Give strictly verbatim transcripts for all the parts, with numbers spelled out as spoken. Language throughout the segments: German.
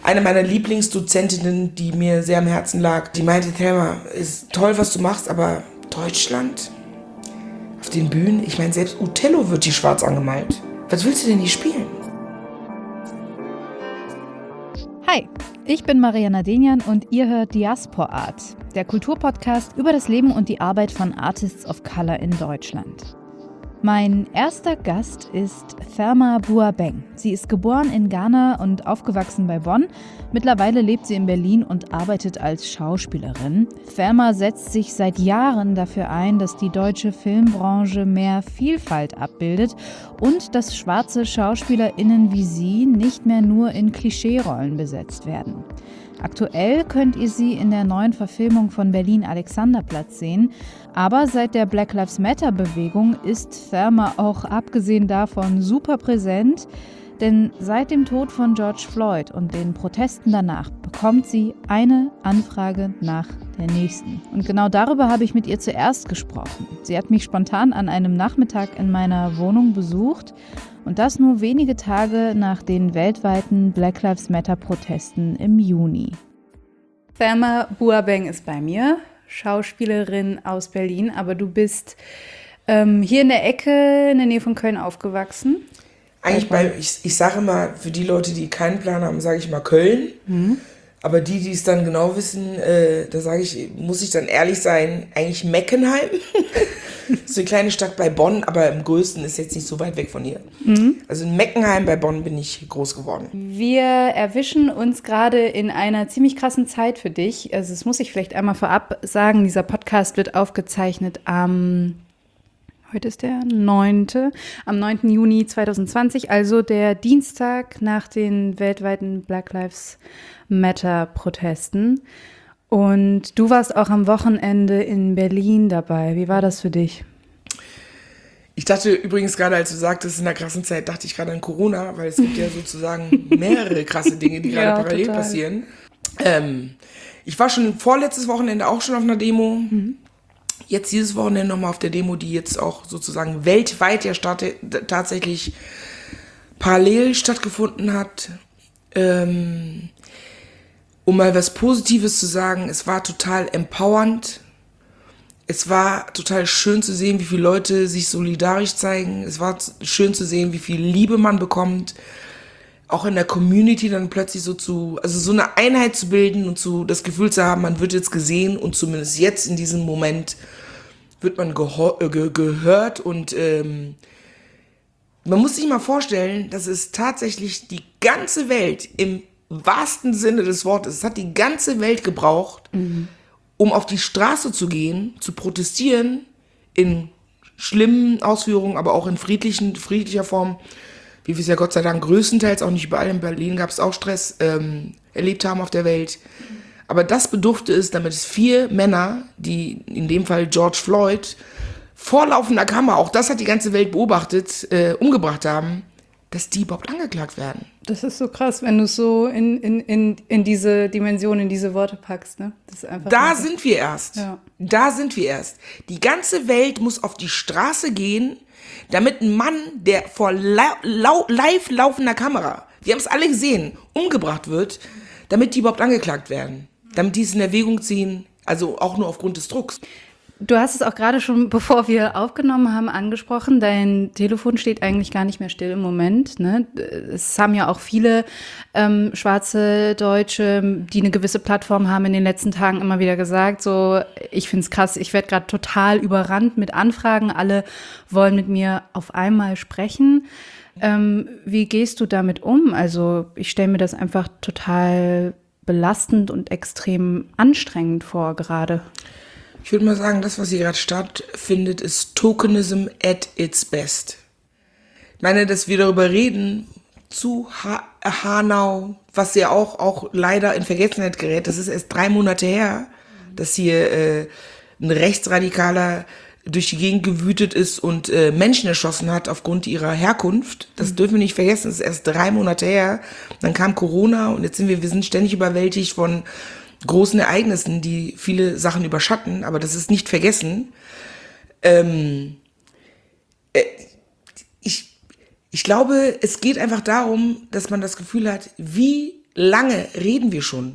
Eine meiner Lieblingsdozentinnen, die mir sehr am Herzen lag, die meinte, Thelma, ist toll, was du machst, aber Deutschland? Auf den Bühnen? Ich meine, selbst Othello wird hier schwarz angemalt. Was willst du denn hier spielen? Hi, ich bin Mariana Denian und ihr hört Diaspor-Art, der Kulturpodcast über das Leben und die Arbeit von Artists of Color in Deutschland. Mein erster Gast ist Thelma Bouabeng. Sie ist geboren in Ghana und aufgewachsen bei Bonn. Mittlerweile lebt sie in Berlin und arbeitet als Schauspielerin. Thelma setzt sich seit Jahren dafür ein, dass die deutsche Filmbranche mehr Vielfalt abbildet und dass schwarze SchauspielerInnen wie sie nicht mehr nur in Klischeerollen besetzt werden. Aktuell könnt ihr sie in der neuen Verfilmung von Berlin Alexanderplatz sehen. Aber seit der Black Lives Matter-Bewegung ist Thelma auch abgesehen davon super präsent. Denn seit dem Tod von George Floyd und den Protesten danach bekommt sie eine Anfrage nach der nächsten. Und genau darüber habe ich mit ihr zuerst gesprochen. Sie hat mich spontan an einem Nachmittag in meiner Wohnung besucht. Und das nur wenige Tage nach den weltweiten Black Lives Matter-Protesten im Juni. Thelma Bouabeng ist bei mir, Schauspielerin aus Berlin, aber du bist ähm, hier in der Ecke in der Nähe von Köln aufgewachsen. Eigentlich bei, ich, ich sage immer, für die Leute, die keinen Plan haben, sage ich mal Köln. Mhm. Aber die, die es dann genau wissen, äh, da sage ich, muss ich dann ehrlich sein, eigentlich Meckenheim. So eine kleine Stadt bei Bonn, aber im größten ist jetzt nicht so weit weg von hier. Mhm. Also in Meckenheim bei Bonn bin ich groß geworden. Wir erwischen uns gerade in einer ziemlich krassen Zeit für dich. Also das muss ich vielleicht einmal vorab sagen, dieser Podcast wird aufgezeichnet am, heute ist der neunte am neunten Juni zweitausendzwanzig, also der Dienstag nach den weltweiten Black Lives Matter Protesten. Und du warst auch am Wochenende in Berlin dabei. Wie war das für dich? Ich dachte übrigens gerade, als du sagtest, in der krassen Zeit, dachte ich gerade an Corona, weil es gibt ja sozusagen mehrere krasse Dinge, die gerade ja, parallel total. passieren. Ähm, ich war schon vorletztes Wochenende auch schon auf einer Demo. Mhm. Jetzt dieses Wochenende nochmal auf der Demo, die jetzt auch sozusagen weltweit ja starte, tatsächlich parallel stattgefunden hat. Ähm, Um mal was Positives zu sagen, es war total empowernd. Es war total schön zu sehen, wie viele Leute sich solidarisch zeigen. Es war schön zu sehen, wie viel Liebe man bekommt. Auch in der Community dann plötzlich so zu, also so eine Einheit zu bilden und zu, das Gefühl zu haben, man wird jetzt gesehen und zumindest jetzt in diesem Moment wird man geho- äh, ge- gehört und ähm, man muss sich mal vorstellen, dass es tatsächlich die ganze Welt im wahrsten Sinne des Wortes, es hat die ganze Welt gebraucht, mhm. um auf die Straße zu gehen, zu protestieren, in schlimmen Ausführungen, aber auch in friedlichen, friedlicher Form, wie wir es ja Gott sei Dank größtenteils, auch nicht überall in Berlin gab es auch Stress, ähm, erlebt haben auf der Welt. Aber das bedurfte es, damit es vier Männer, die in dem Fall George Floyd, vor laufender Kamera, auch das hat die ganze Welt beobachtet, äh, umgebracht haben, dass die überhaupt angeklagt werden. Das ist so krass, wenn du es so in, in, in, in diese Dimension, in diese Worte packst. Ne? Das ist einfach da sind wir erst. Ja. Da sind wir erst. Die ganze Welt muss auf die Straße gehen, damit ein Mann, der vor lau- lau- live laufender Kamera, wir haben es alle gesehen, umgebracht wird, damit die überhaupt angeklagt werden. Damit die es in Erwägung ziehen, also auch nur aufgrund des Drucks. Du hast es auch gerade schon, bevor wir aufgenommen haben, angesprochen. Dein Telefon steht eigentlich gar nicht mehr still im Moment. Ne? Es haben ja auch viele ähm, schwarze Deutsche, die eine gewisse Plattform haben, in den letzten Tagen immer wieder gesagt, so, ich finde es krass, ich werde gerade total überrannt mit Anfragen. Alle wollen mit mir auf einmal sprechen. Ähm, wie gehst du damit um? Also ich stelle mir das einfach total belastend und extrem anstrengend vor gerade. Ich würde mal sagen, das, was hier gerade stattfindet, ist Tokenism at its best. Ich meine, dass wir darüber reden, zu ha- Hanau, was ja auch, auch leider in Vergessenheit gerät, das ist erst drei Monate her, dass hier äh, ein Rechtsradikaler durch die Gegend gewütet ist und äh, Menschen erschossen hat aufgrund ihrer Herkunft. Das mhm. dürfen wir nicht vergessen, das ist erst drei Monate her. Dann kam Corona und jetzt sind wir, wir sind ständig überwältigt von großen Ereignissen, die viele Sachen überschatten, aber das ist nicht vergessen. Ähm, äh, ich, ich glaube, es geht einfach darum, dass man das Gefühl hat, wie lange reden wir schon?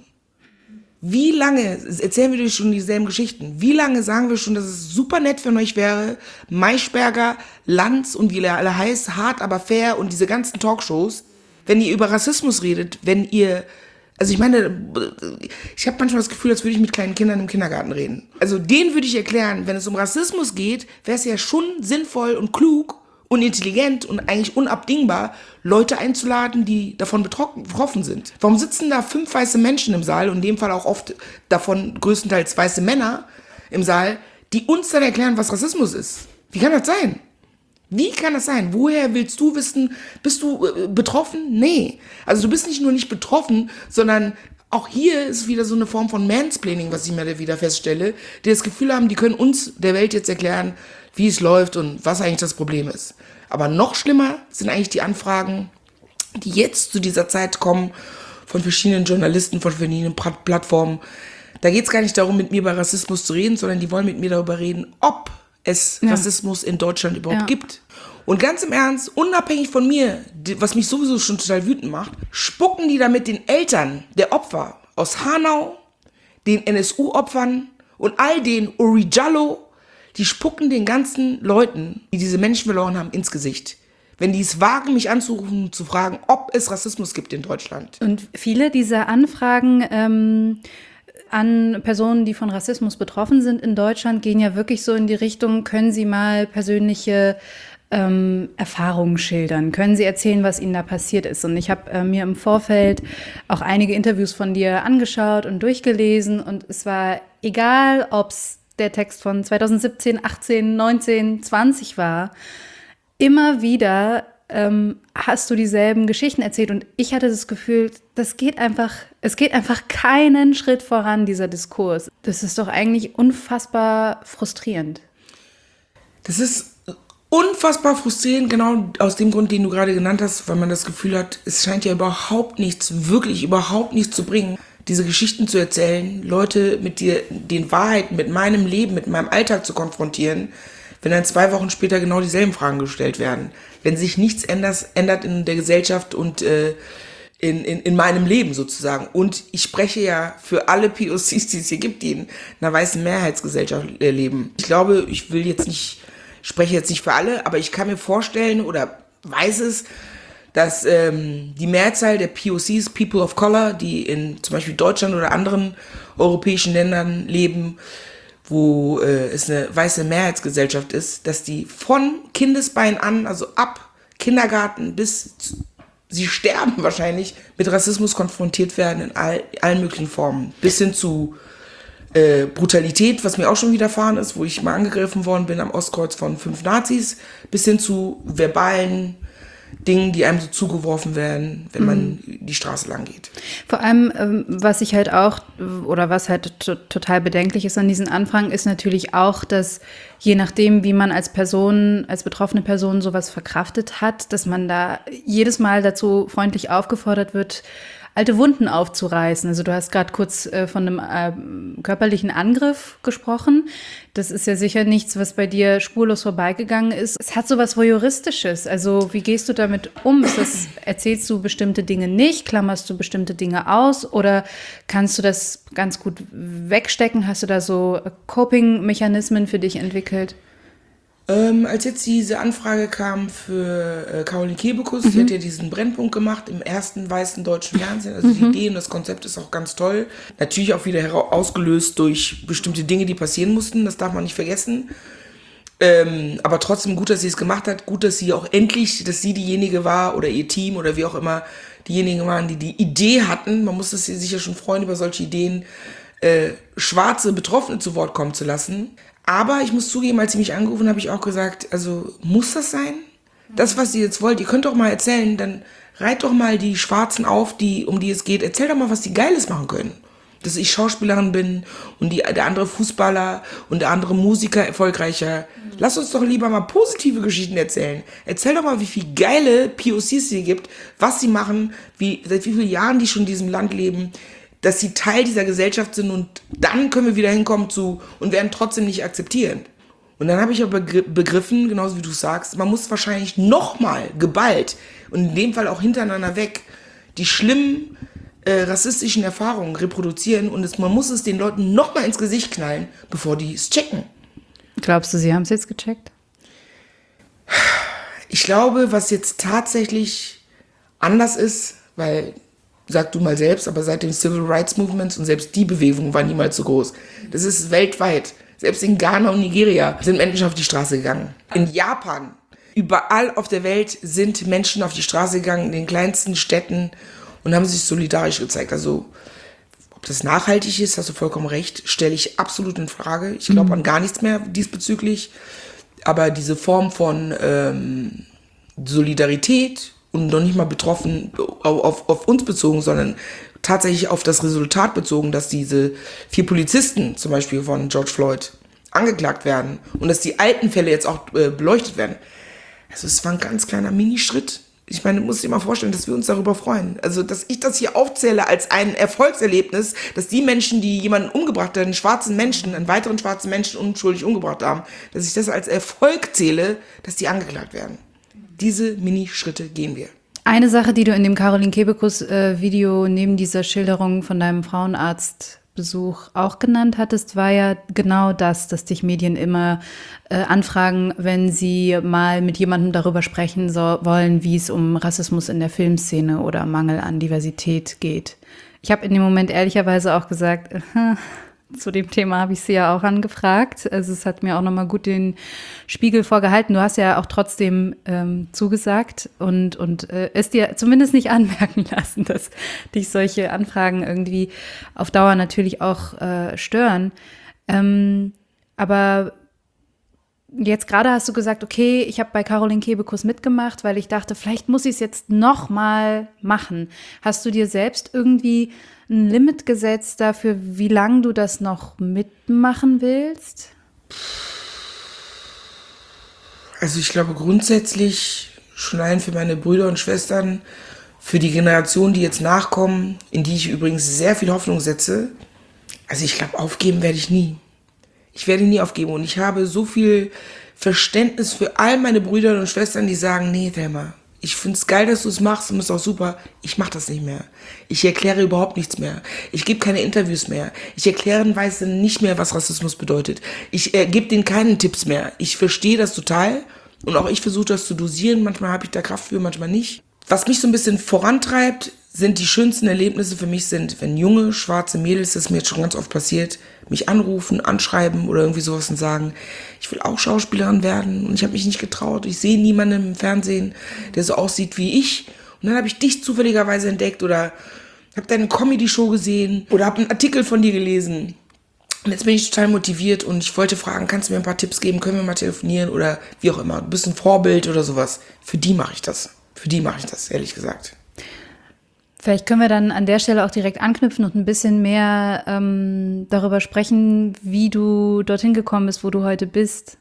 Wie lange erzählen wir dir schon dieselben Geschichten? Wie lange sagen wir schon, dass es super nett für euch wäre, Maischberger, Lanz und wie er alle heißt, hart aber fair und diese ganzen Talkshows, wenn ihr über Rassismus redet, wenn ihr, also ich meine, ich habe manchmal das Gefühl, als würde ich mit kleinen Kindern im Kindergarten reden. Also denen würde ich erklären, wenn es um Rassismus geht, wäre es ja schon sinnvoll und klug und intelligent und eigentlich unabdingbar, Leute einzuladen, die davon betroffen sind. Warum sitzen da fünf weiße Menschen im Saal und in dem Fall auch oft davon größtenteils weiße Männer im Saal, die uns dann erklären, was Rassismus ist? Wie kann das sein? Wie kann das sein? Woher willst du wissen, bist du äh, betroffen? Nee. Also du bist nicht nur nicht betroffen, sondern auch hier ist wieder so eine Form von Mansplaining, was ich mir wieder feststelle, die das Gefühl haben, die können uns der Welt jetzt erklären, wie es läuft und was eigentlich das Problem ist. Aber noch schlimmer sind eigentlich die Anfragen, die jetzt zu dieser Zeit kommen von verschiedenen Journalisten, von verschiedenen Plattformen. Da geht es gar nicht darum, mit mir über Rassismus zu reden, sondern die wollen mit mir darüber reden, ob es ja. Rassismus in Deutschland überhaupt ja. gibt. Und ganz im Ernst, unabhängig von mir, was mich sowieso schon total wütend macht, spucken die damit den Eltern der Opfer aus Hanau, den N S U-Opfern und all den Uri Jallo, die spucken den ganzen Leuten, die diese Menschen verloren haben, ins Gesicht. Wenn die es wagen, mich anzurufen und zu fragen, ob es Rassismus gibt in Deutschland. Und viele dieser Anfragen ähm, an Personen, die von Rassismus betroffen sind in Deutschland, gehen ja wirklich so in die Richtung, können Sie mal persönliche ähm, Erfahrungen schildern? Können Sie erzählen, was Ihnen da passiert ist? Und ich habe äh, mir im Vorfeld auch einige Interviews von dir angeschaut und durchgelesen. Und es war egal, ob es der Text von zweitausendsiebzehn, achtzehn, neunzehn, zwanzig war, immer wieder ähm, hast du dieselben Geschichten erzählt und ich hatte das Gefühl, das geht einfach, es geht einfach keinen Schritt voran, dieser Diskurs. Das ist doch eigentlich unfassbar frustrierend. Das ist unfassbar frustrierend, genau aus dem Grund, den du gerade genannt hast, weil man das Gefühl hat, es scheint ja überhaupt nichts, wirklich überhaupt nichts zu bringen, diese Geschichten zu erzählen, Leute mit dir, den Wahrheiten, mit meinem Leben, mit meinem Alltag zu konfrontieren, wenn dann zwei Wochen später genau dieselben Fragen gestellt werden. Wenn sich nichts ändert, ändert in der Gesellschaft und äh, in, in, in meinem Leben sozusagen. Und ich spreche ja für alle P O Cs, die es hier gibt, die in einer weißen Mehrheitsgesellschaft äh, leben. Ich glaube, ich will jetzt nicht, spreche jetzt nicht für alle, aber ich kann mir vorstellen oder weiß es, dass ähm, die Mehrzahl der P O Cs, People of Color, die in zum Beispiel Deutschland oder anderen europäischen Ländern leben, wo äh, es eine weiße Mehrheitsgesellschaft ist, dass die von Kindesbein an, also ab Kindergarten bis sie sterben wahrscheinlich, mit Rassismus konfrontiert werden in all, allen möglichen Formen. Bis hin zu äh, Brutalität, was mir auch schon widerfahren ist, wo ich mal angegriffen worden bin am Ostkreuz von fünf Nazis, bis hin zu verbalen Dingen, die einem so zugeworfen werden, wenn man mhm. die Straße lang geht. Vor allem, ähm, was ich halt auch, oder was halt t- total bedenklich ist an diesen Anfragen, ist natürlich auch, dass je nachdem, wie man als Person, als betroffene Person sowas verkraftet hat, dass man da jedes Mal dazu freundlich aufgefordert wird, alte Wunden aufzureißen. Also du hast gerade kurz äh, von einem äh, körperlichen Angriff gesprochen. Das ist ja sicher nichts, was bei dir spurlos vorbeigegangen ist. Es hat so was Voyeuristisches. Also wie gehst du damit um? Ist das, erzählst du bestimmte Dinge nicht? Klammerst du bestimmte Dinge aus? Oder kannst du das ganz gut wegstecken? Hast du da so Coping-Mechanismen für dich entwickelt? Ähm, als jetzt diese Anfrage kam für äh, Caroline Kebekus, mhm. die hat ja diesen Brennpunkt gemacht im ersten weißen deutschen Fernsehen. Also mhm. die Idee und das Konzept ist auch ganz toll. Natürlich auch wieder hera- ausgelöst durch bestimmte Dinge, die passieren mussten. Das darf man nicht vergessen. Ähm, aber trotzdem gut, dass sie es gemacht hat. Gut, dass sie auch endlich, dass sie diejenige war oder ihr Team oder wie auch immer diejenigen waren, die die Idee hatten. Man muss sich ja schon freuen, über solche Ideen äh, schwarze Betroffene zu Wort kommen zu lassen. Aber ich muss zugeben, als sie mich angerufen haben, habe ich auch gesagt, also muss das sein? Das, was ihr jetzt wollt, ihr könnt doch mal erzählen, dann reiht doch mal die Schwarzen auf, die, um die es geht. Erzähl doch mal, was die Geiles machen können. Dass ich Schauspielerin bin und die, der andere Fußballer und der andere Musiker erfolgreicher. Mhm. Lass uns doch lieber mal positive Geschichten erzählen. Erzähl doch mal, wie viele geile P O Cs es hier gibt, was sie machen, wie, seit wie vielen Jahren die schon in diesem Land leben, dass sie Teil dieser Gesellschaft sind und dann können wir wieder hinkommen zu und werden trotzdem nicht akzeptieren. Und dann habe ich aber begriffen, genauso wie du sagst, man muss wahrscheinlich nochmal geballt und in dem Fall auch hintereinander weg die schlimmen äh, rassistischen Erfahrungen reproduzieren und es, man muss es den Leuten nochmal ins Gesicht knallen, bevor die es checken. Glaubst du, sie haben es jetzt gecheckt? Ich glaube, was jetzt tatsächlich anders ist, weil, sag du mal selbst, aber seit den Civil Rights Movements und selbst die Bewegung war niemals so groß. Das ist weltweit. Selbst in Ghana und Nigeria sind Menschen auf die Straße gegangen. In Japan, überall auf der Welt sind Menschen auf die Straße gegangen, in den kleinsten Städten und haben sich solidarisch gezeigt. Also, ob das nachhaltig ist, hast du vollkommen recht, stelle ich absolut in Frage. Ich glaube an gar nichts mehr diesbezüglich. Aber diese Form von ähm, Solidarität und noch nicht mal betroffen auf, auf uns bezogen, sondern tatsächlich auf das Resultat bezogen, dass diese vier Polizisten zum Beispiel von George Floyd angeklagt werden und dass die alten Fälle jetzt auch äh, beleuchtet werden. Also es war ein ganz kleiner Minischritt. Ich meine, du musst dir mal vorstellen, dass wir uns darüber freuen. Also, dass ich das hier aufzähle als ein Erfolgserlebnis, dass die Menschen, die jemanden umgebracht haben, einen schwarzen Menschen, einen weiteren schwarzen Menschen unschuldig umgebracht haben, dass ich das als Erfolg zähle, dass die angeklagt werden. Diese Minischritte gehen wir. Eine Sache, die du in dem Caroline Kebekus äh, Video neben dieser Schilderung von deinem Frauenarztbesuch auch genannt hattest, war ja genau das, dass dich Medien immer äh, anfragen, wenn sie mal mit jemandem darüber sprechen so, wollen, wie es um Rassismus in der Filmszene oder Mangel an Diversität geht. Ich habe in dem Moment ehrlicherweise auch gesagt, äh, zu dem Thema habe ich sie ja auch angefragt. Also es hat mir auch nochmal gut den Spiegel vorgehalten. Du hast ja auch trotzdem ähm, zugesagt und, und äh, es dir zumindest nicht anmerken lassen, dass dich solche Anfragen irgendwie auf Dauer natürlich auch äh, stören. Ähm, aber jetzt gerade hast du gesagt, okay, ich habe bei Caroline Kebekus mitgemacht, weil ich dachte, vielleicht muss ich es jetzt noch mal machen. Hast du dir selbst irgendwie ein Limit gesetzt dafür, wie lange du das noch mitmachen willst? Also ich glaube grundsätzlich schon allein für meine Brüder und Schwestern, für die Generationen, die jetzt nachkommen, in die ich übrigens sehr viel Hoffnung setze. Also ich glaube, aufgeben werde ich nie. Ich werde nie aufgeben und ich habe so viel Verständnis für all meine Brüder und Schwestern, die sagen, nee, Thelma, ich finde es geil, dass du es machst und ist auch super, ich mache das nicht mehr. Ich erkläre überhaupt nichts mehr. Ich gebe keine Interviews mehr. Ich erkläre den Weißen nicht mehr, was Rassismus bedeutet. Ich äh, gebe denen keinen Tipps mehr. Ich verstehe das total und auch ich versuche das zu dosieren. Manchmal habe ich da Kraft für, manchmal nicht. Was mich so ein bisschen vorantreibt, sind die schönsten Erlebnisse für mich sind, wenn junge, schwarze Mädels, das ist mir jetzt schon ganz oft passiert, mich anrufen, anschreiben oder irgendwie sowas und sagen, ich will auch Schauspielerin werden und ich habe mich nicht getraut. Ich sehe niemanden im Fernsehen, der so aussieht wie ich. Und dann habe ich dich zufälligerweise entdeckt oder habe deine Comedy-Show gesehen oder habe einen Artikel von dir gelesen. Und jetzt bin ich total motiviert und ich wollte fragen, kannst du mir ein paar Tipps geben, können wir mal telefonieren oder wie auch immer. Du bist ein Vorbild oder sowas. Für die mache ich das. Für die mache ich das, ehrlich gesagt. Vielleicht können wir dann an der Stelle auch direkt anknüpfen und ein bisschen mehr ähm, darüber sprechen, wie du dorthin gekommen bist, wo du heute bist.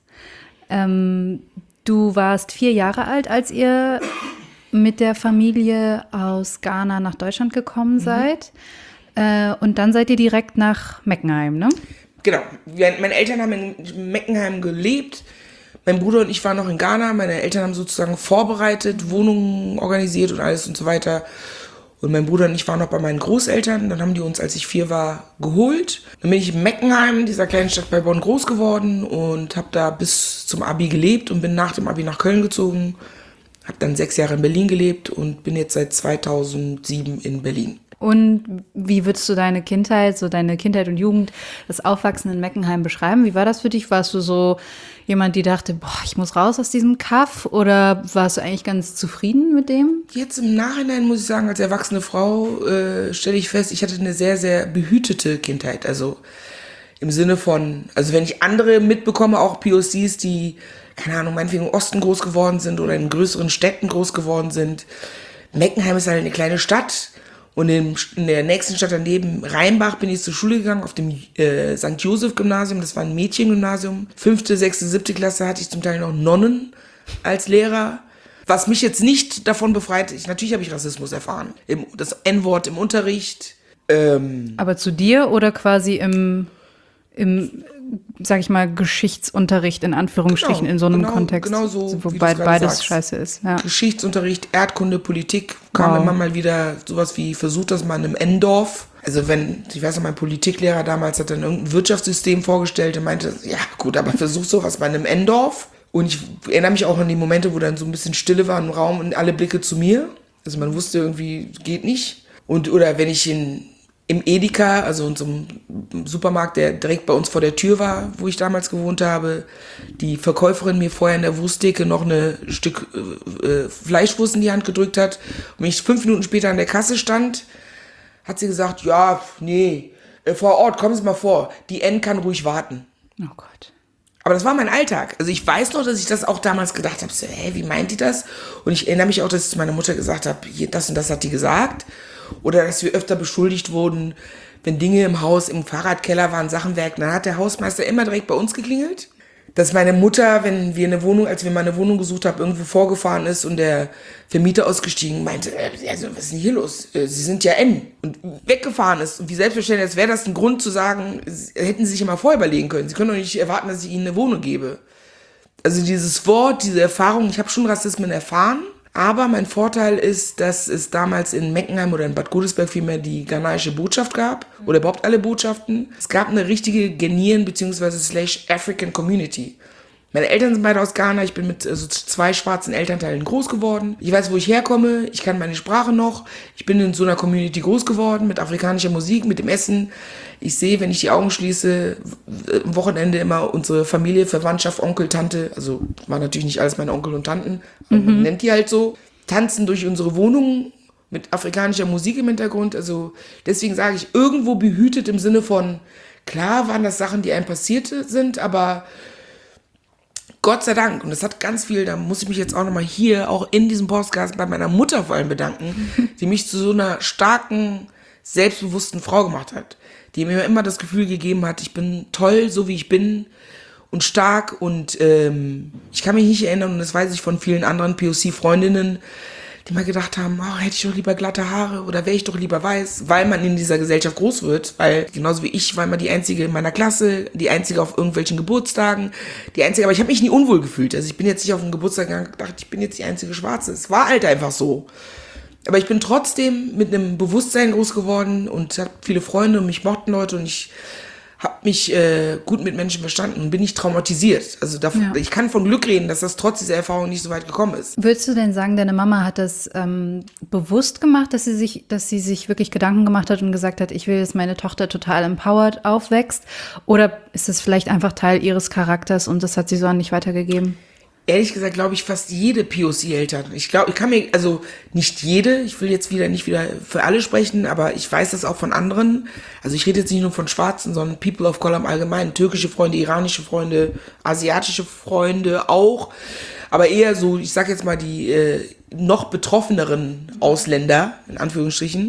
Ähm, du warst vier Jahre alt, als ihr mit der Familie aus Ghana nach Deutschland gekommen seid. Mhm. Äh, und dann seid ihr direkt nach Meckenheim, ne? Genau. Meine Eltern haben in Meckenheim gelebt. Mein Bruder und ich waren noch in Ghana. Meine Eltern haben sozusagen vorbereitet, Wohnungen organisiert und alles und so weiter. Und mein Bruder und ich waren noch bei meinen Großeltern. Dann haben die uns, als ich vier war, geholt. Dann bin ich in Meckenheim, dieser kleinen Stadt bei Bonn, groß geworden und habe da bis zum Abi gelebt und bin nach dem Abi nach Köln gezogen. Habe dann sechs Jahre in Berlin gelebt und bin jetzt seit zweitausendsieben in Berlin. Und wie würdest du deine Kindheit, so deine Kindheit und Jugend, das Aufwachsen in Meckenheim beschreiben? Wie war das für dich? Warst du so jemand, die dachte, boah, ich muss raus aus diesem Kaff? Oder warst du eigentlich ganz zufrieden mit dem? Jetzt im Nachhinein muss ich sagen, als erwachsene Frau äh, stelle ich fest, ich hatte eine sehr, sehr behütete Kindheit. Also im Sinne von, also wenn ich andere mitbekomme, auch P O Cs, die, keine Ahnung, meinetwegen im Osten groß geworden sind oder in größeren Städten groß geworden sind. Meckenheim ist halt eine kleine Stadt. Und in, in der nächsten Stadt daneben, Rheinbach, bin ich zur Schule gegangen, auf dem äh, Sankt Joseph-Gymnasium. Das war ein Mädchengymnasium. Fünfte, sechste, siebte Klasse hatte ich zum Teil noch Nonnen als Lehrer. Was mich jetzt nicht davon befreit, ich, natürlich habe ich Rassismus erfahren. Im, das En-Wort im Unterricht. Ähm, Aber zu dir oder quasi im, im sag ich mal, Geschichtsunterricht in Anführungsstrichen genau, in so einem genau, Kontext. Genau so, wobei beides sagst. Scheiße ist. Ja. Geschichtsunterricht, Erdkunde, Politik, kam wow. immer mal wieder sowas wie, versucht das mal in einem N-Dorf. Also wenn, ich weiß noch, mein Politiklehrer damals hat dann irgendein Wirtschaftssystem vorgestellt und meinte, ja gut, aber versuch sowas mal in einem N-Dorf. Und ich erinnere mich auch an die Momente, wo dann so ein bisschen Stille war im Raum und alle Blicke zu mir. Also man wusste irgendwie, geht nicht. Und, oder wenn ich in, im Edeka, also in so einem Supermarkt, der direkt bei uns vor der Tür war, wo ich damals gewohnt habe, die Verkäuferin mir vorher in der Wursttheke noch ein Stück äh, Fleischwurst in die Hand gedrückt hat und wenn ich fünf Minuten später an der Kasse stand, hat sie gesagt, ja, nee, äh, vor Ort, kommen Sie mal vor, die N kann ruhig warten. Oh Gott. Aber das war mein Alltag. Also ich weiß noch, dass ich das auch damals gedacht habe, so, hä, wie meint die das? Und ich erinnere mich auch, dass ich zu meiner Mutter gesagt habe, hier, das und das hat die gesagt. Oder dass wir öfter beschuldigt wurden, wenn Dinge im Haus, im Fahrradkeller waren, Sachenwerk, dann hat der Hausmeister immer direkt bei uns geklingelt. Dass meine Mutter, wenn wir eine Wohnung, als wir mal eine Wohnung gesucht haben, irgendwo vorgefahren ist und der Vermieter ausgestiegen meinte, also was ist denn hier los? Sie sind ja N und weggefahren ist. Und wie selbstverständlich, als wäre das ein Grund zu sagen, hätten Sie sich immer vorher überlegen können. Sie können doch nicht erwarten, dass ich Ihnen eine Wohnung gebe. Also dieses Wort, diese Erfahrung, ich habe schon Rassismen erfahren, aber mein Vorteil ist, dass es damals in Meckenheim oder in Bad Godesberg vielmehr die ghanaische Botschaft gab oder überhaupt alle Botschaften. Es gab eine richtige Ghanaian bzw. slash African Community. Meine Eltern sind beide aus Ghana, ich bin mit also zwei schwarzen Elternteilen groß geworden. Ich weiß, wo ich herkomme, ich kann meine Sprache noch. Ich bin in so einer Community groß geworden, mit afrikanischer Musik, mit dem Essen. Ich sehe, wenn ich die Augen schließe, am Wochenende immer unsere Familie, Verwandtschaft, Onkel, Tante, also waren natürlich nicht alles meine Onkel und Tanten, aber mhm. man nennt die halt so, tanzen durch unsere Wohnungen mit afrikanischer Musik im Hintergrund. Also deswegen sage ich, irgendwo behütet im Sinne von, klar waren das Sachen, die einem passiert sind, aber Gott sei Dank, und das hat ganz viel, da muss ich mich jetzt auch nochmal hier, auch in diesem Podcast bei meiner Mutter vor allem bedanken, die mich zu so einer starken, selbstbewussten Frau gemacht hat, die mir immer das Gefühl gegeben hat, ich bin toll, so wie ich bin und stark und ähm, ich kann mich nicht erinnern, und das weiß ich von vielen anderen P O C-Freundinnen, die mal gedacht haben, oh, hätte ich doch lieber glatte Haare oder wäre ich doch lieber weiß, weil man in dieser Gesellschaft groß wird, weil genauso wie ich war immer die Einzige in meiner Klasse, die Einzige auf irgendwelchen Geburtstagen, die Einzige, aber ich habe mich nie unwohl gefühlt, also ich bin jetzt nicht auf einen Geburtstag gegangen und gedacht, ich bin jetzt die einzige Schwarze, es war halt einfach so. Aber ich bin trotzdem mit einem Bewusstsein groß geworden und habe viele Freunde und mich mochten Leute und ich habe mich äh, gut mit Menschen verstanden und bin nicht traumatisiert. Also davon, ja. Ich kann von Glück reden, dass das trotz dieser Erfahrung nicht so weit gekommen ist. Würdest du denn sagen, deine Mama hat das ähm, bewusst gemacht, dass sie sich, dass sie sich wirklich Gedanken gemacht hat und gesagt hat, ich will, dass meine Tochter total empowered aufwächst? Oder ist es vielleicht einfach Teil ihres Charakters und das hat sie so an dich weitergegeben? Ehrlich gesagt glaube ich fast jede P O C-Eltern. Ich glaube, ich kann mir, also nicht jede, ich will jetzt wieder nicht wieder für alle sprechen, aber ich weiß das auch von anderen. Also ich rede jetzt nicht nur von Schwarzen, sondern People of Color im Allgemeinen. Türkische Freunde, iranische Freunde, asiatische Freunde auch. Aber eher so, ich sag jetzt mal die äh, noch betroffeneren Ausländer, in Anführungsstrichen,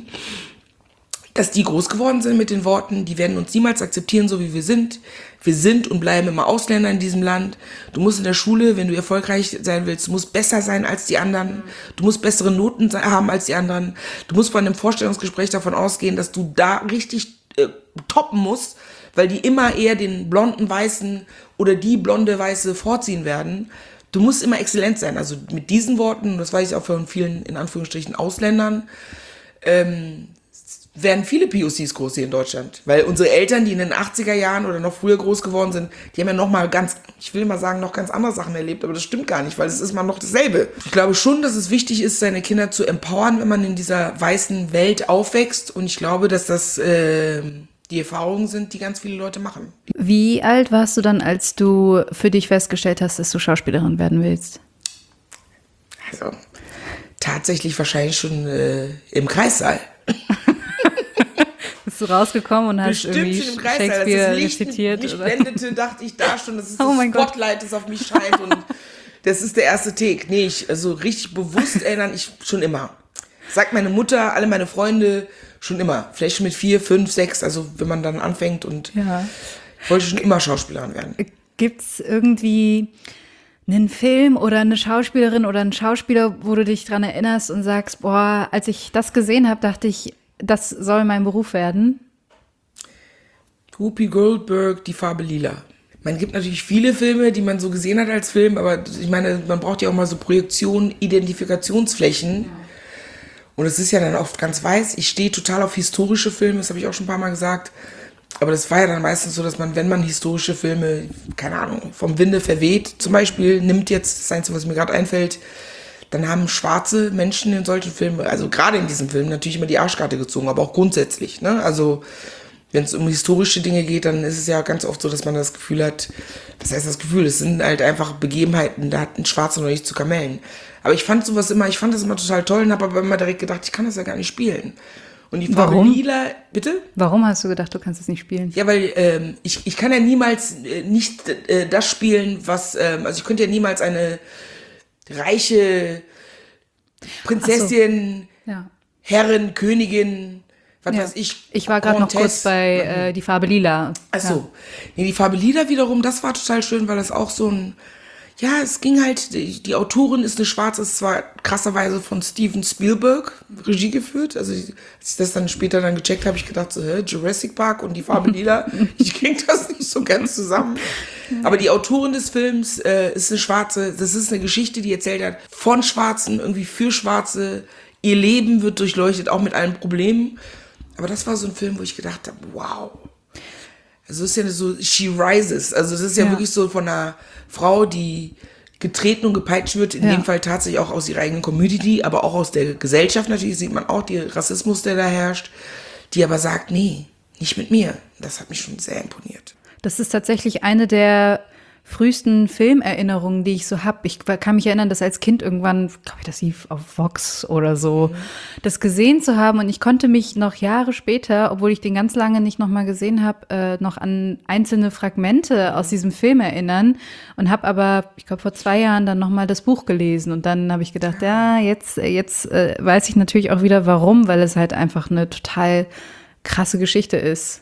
dass die groß geworden sind mit den Worten, die werden uns niemals akzeptieren, so wie wir sind. Wir sind und bleiben immer Ausländer in diesem Land. Du musst in der Schule, wenn du erfolgreich sein willst, du musst besser sein als die anderen. Du musst bessere Noten haben als die anderen. Du musst von einem Vorstellungsgespräch davon ausgehen, dass du da richtig äh, toppen musst, weil die immer eher den blonden Weißen oder die blonde Weiße vorziehen werden. Du musst immer exzellent sein. Also mit diesen Worten, das weiß ich auch von vielen, in Anführungsstrichen, Ausländern, ähm, werden viele P O Cs groß hier in Deutschland. Weil unsere Eltern, die in den achtziger Jahren oder noch früher groß geworden sind, die haben ja noch mal ganz, ich will mal sagen, noch ganz andere Sachen erlebt, aber das stimmt gar nicht, weil es ist mal noch dasselbe. Ich glaube schon, dass es wichtig ist, seine Kinder zu empowern, wenn man in dieser weißen Welt aufwächst, und ich glaube, dass das äh, die Erfahrungen sind, die ganz viele Leute machen. Wie alt warst du dann, als du für dich festgestellt hast, dass du Schauspielerin werden willst? Also, tatsächlich wahrscheinlich schon äh, im Kreissaal. Bist du rausgekommen und hast Bestimmt irgendwie schon im Kreissaal, Shakespeare dass das Licht rezitiert? mich oder? blendete, dachte ich da schon, das ist Oh das mein Gott. Spotlight, das auf mich scheint, und das ist der erste Take. Nee, ich, also richtig bewusst erinnern, ich schon immer. Sagt meine Mutter, alle meine Freunde, schon immer. Vielleicht schon mit vier, fünf, sechs, also wenn man dann anfängt, und Ja. ich wollte schon immer Schauspielerin werden. Gibt's irgendwie einen Film oder eine Schauspielerin oder einen Schauspieler, wo du dich dran erinnerst und sagst, boah, als ich das gesehen habe, dachte ich, das soll mein Beruf werden? Whoopi Goldberg, Die Farbe Lila. Man gibt natürlich viele Filme, die man so gesehen hat als Film, aber ich meine, man braucht ja auch mal so Projektionen, Identifikationsflächen. Ja. Und es ist ja dann oft ganz weiß. Ich stehe total auf historische Filme, das habe ich auch schon ein paar Mal gesagt. Aber das war ja dann meistens so, dass man, wenn man historische Filme, keine Ahnung, vom Winde verweht, zum Beispiel, nimmt jetzt, das Einzige, was mir gerade einfällt, dann haben schwarze Menschen in solchen Filmen, also gerade in diesem Film, natürlich immer die Arschkarte gezogen, aber auch grundsätzlich, ne? Also, wenn es um historische Dinge geht, dann ist es ja ganz oft so, dass man das Gefühl hat, das heißt das Gefühl, es sind halt einfach Begebenheiten, da hat ein Schwarzer noch nicht zu kamellen. Aber ich fand sowas immer, ich fand das immer total toll und habe aber immer direkt gedacht, ich kann das ja gar nicht spielen. Und die Farbe Warum? Lila, bitte? Warum hast du gedacht, du kannst es nicht spielen? Ja, weil ähm, ich, ich kann ja niemals äh, nicht äh, das spielen, was, ähm, also ich könnte ja niemals eine reiche Prinzessin, so. Ja. Herrin, Königin, was ja. weiß ich. Ich war gerade noch kurz bei äh, Die Farbe Lila. Ach so. Ja. Nee, Die Farbe Lila wiederum, das war total schön, weil das auch so ein, ja, es ging halt, die, die Autorin ist eine Schwarze, ist zwar krasserweise von Steven Spielberg Regie geführt, also als ich das dann später dann gecheckt habe, ich gedacht so, hä, Jurassic Park und Die Farbe Lila, ich krieg das nicht so ganz zusammen. Aber die Autorin des Films äh, ist eine Schwarze, das ist eine Geschichte, die erzählt hat von Schwarzen, irgendwie für Schwarze, ihr Leben wird durchleuchtet, auch mit allen Problemen. Aber das war so ein Film, wo ich gedacht habe, wow. Also es ist ja so, she rises. Also das ist ja, ja wirklich so von einer Frau, die getreten und gepeitscht wird, in ja. dem Fall tatsächlich auch aus ihrer eigenen Community, aber auch aus der Gesellschaft natürlich, sieht man auch den Rassismus, der da herrscht, die aber sagt, nee, nicht mit mir. Das hat mich schon sehr imponiert. Das ist tatsächlich eine der frühesten Filmerinnerungen, die ich so habe. Ich kann mich erinnern, dass als Kind irgendwann, glaube ich, das lief auf Vox oder so, mhm. das gesehen zu haben. Und ich konnte mich noch Jahre später, obwohl ich den ganz lange nicht noch mal gesehen habe, äh, noch an einzelne Fragmente aus diesem Film erinnern. Und habe aber, ich glaube, vor zwei Jahren dann noch mal das Buch gelesen. Und dann habe ich gedacht, ja, jetzt, jetzt äh, weiß ich natürlich auch wieder, warum, weil es halt einfach eine total krasse Geschichte ist.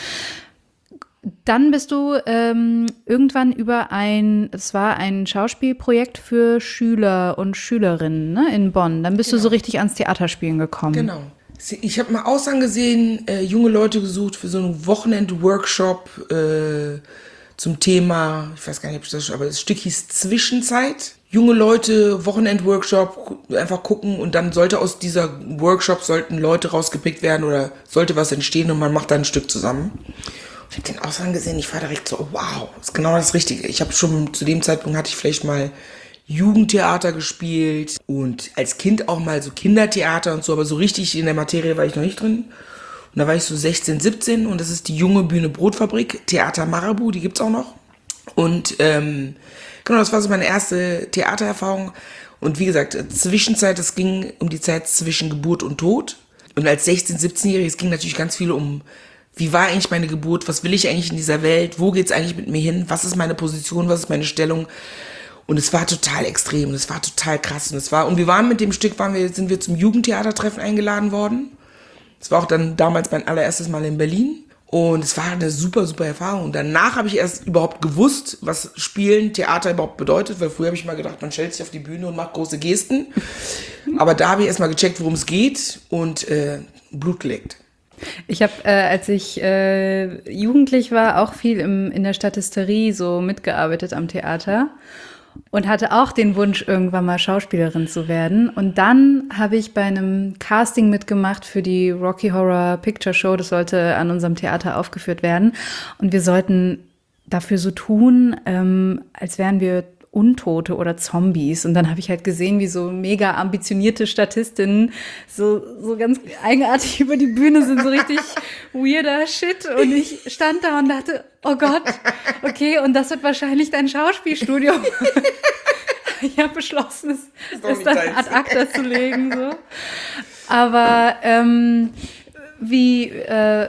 Dann bist du ähm, irgendwann über ein, es war ein Schauspielprojekt für Schüler und Schülerinnen, ne, in Bonn. Dann bist genau. du so richtig ans Theaterspielen gekommen. Genau. Ich habe mal Aussagen gesehen, äh, junge Leute gesucht für so einen Wochenend-Workshop äh, zum Thema, ich weiß gar nicht, ob ich das, aber das Stück hieß Zwischenzeit. Junge Leute, Wochenend-Workshop, einfach gucken und dann sollte aus dieser Workshop, sollten Leute rausgepickt werden oder sollte was entstehen und man macht dann ein Stück zusammen. Ich habe den Aussagen gesehen, ich war direkt so, wow, das ist genau das Richtige. Ich habe schon, zu dem Zeitpunkt hatte ich vielleicht mal Jugendtheater gespielt und als Kind auch mal so Kindertheater und so, aber so richtig in der Materie war ich noch nicht drin. Und da war ich so sechzehn, siebzehn und das ist die junge Bühne Brotfabrik, Theater Marabu, die gibt's auch noch. Und ähm, genau, das war so meine erste Theatererfahrung. Und wie gesagt, Zwischenzeit, es ging um die Zeit zwischen Geburt und Tod. Und als sechzehn-, siebzehnjährige, es ging natürlich ganz viel um, wie war eigentlich meine Geburt, was will ich eigentlich in dieser Welt, wo geht's eigentlich mit mir hin, was ist meine Position, was ist meine Stellung. Und es war total extrem und es war total krass. Und es war, und wir waren mit dem Stück, waren wir, sind wir zum Jugendtheatertreffen eingeladen worden. Das war auch dann damals mein allererstes Mal in Berlin. Und es war eine super, super Erfahrung. Und danach habe ich erst überhaupt gewusst, was Spielen, Theater überhaupt bedeutet. Weil früher habe ich mal gedacht, man stellt sich auf die Bühne und macht große Gesten. Aber da habe ich erst mal gecheckt, worum es geht und äh, Blut geleckt. Ich habe, äh, als ich äh, jugendlich war, auch viel im, in der Statisterie so mitgearbeitet am Theater und hatte auch den Wunsch, irgendwann mal Schauspielerin zu werden. Und dann habe ich bei einem Casting mitgemacht für die Rocky Horror Picture Show. Das sollte an unserem Theater aufgeführt werden. Und wir sollten dafür so tun, ähm, als wären wir Untote oder Zombies. Und dann habe ich halt gesehen, wie so mega ambitionierte Statistinnen so, so ganz eigenartig über die Bühne sind, so richtig weirder Shit. Und ich stand da und dachte, oh Gott, okay, und das wird wahrscheinlich dein Schauspielstudium. Ich habe beschlossen, es, es dann ad acta zu legen. So. Aber ähm, wie... Äh,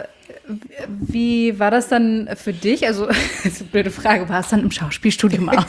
Wie war das dann für dich? Also, das ist eine blöde Frage, war es dann im Schauspielstudium aus?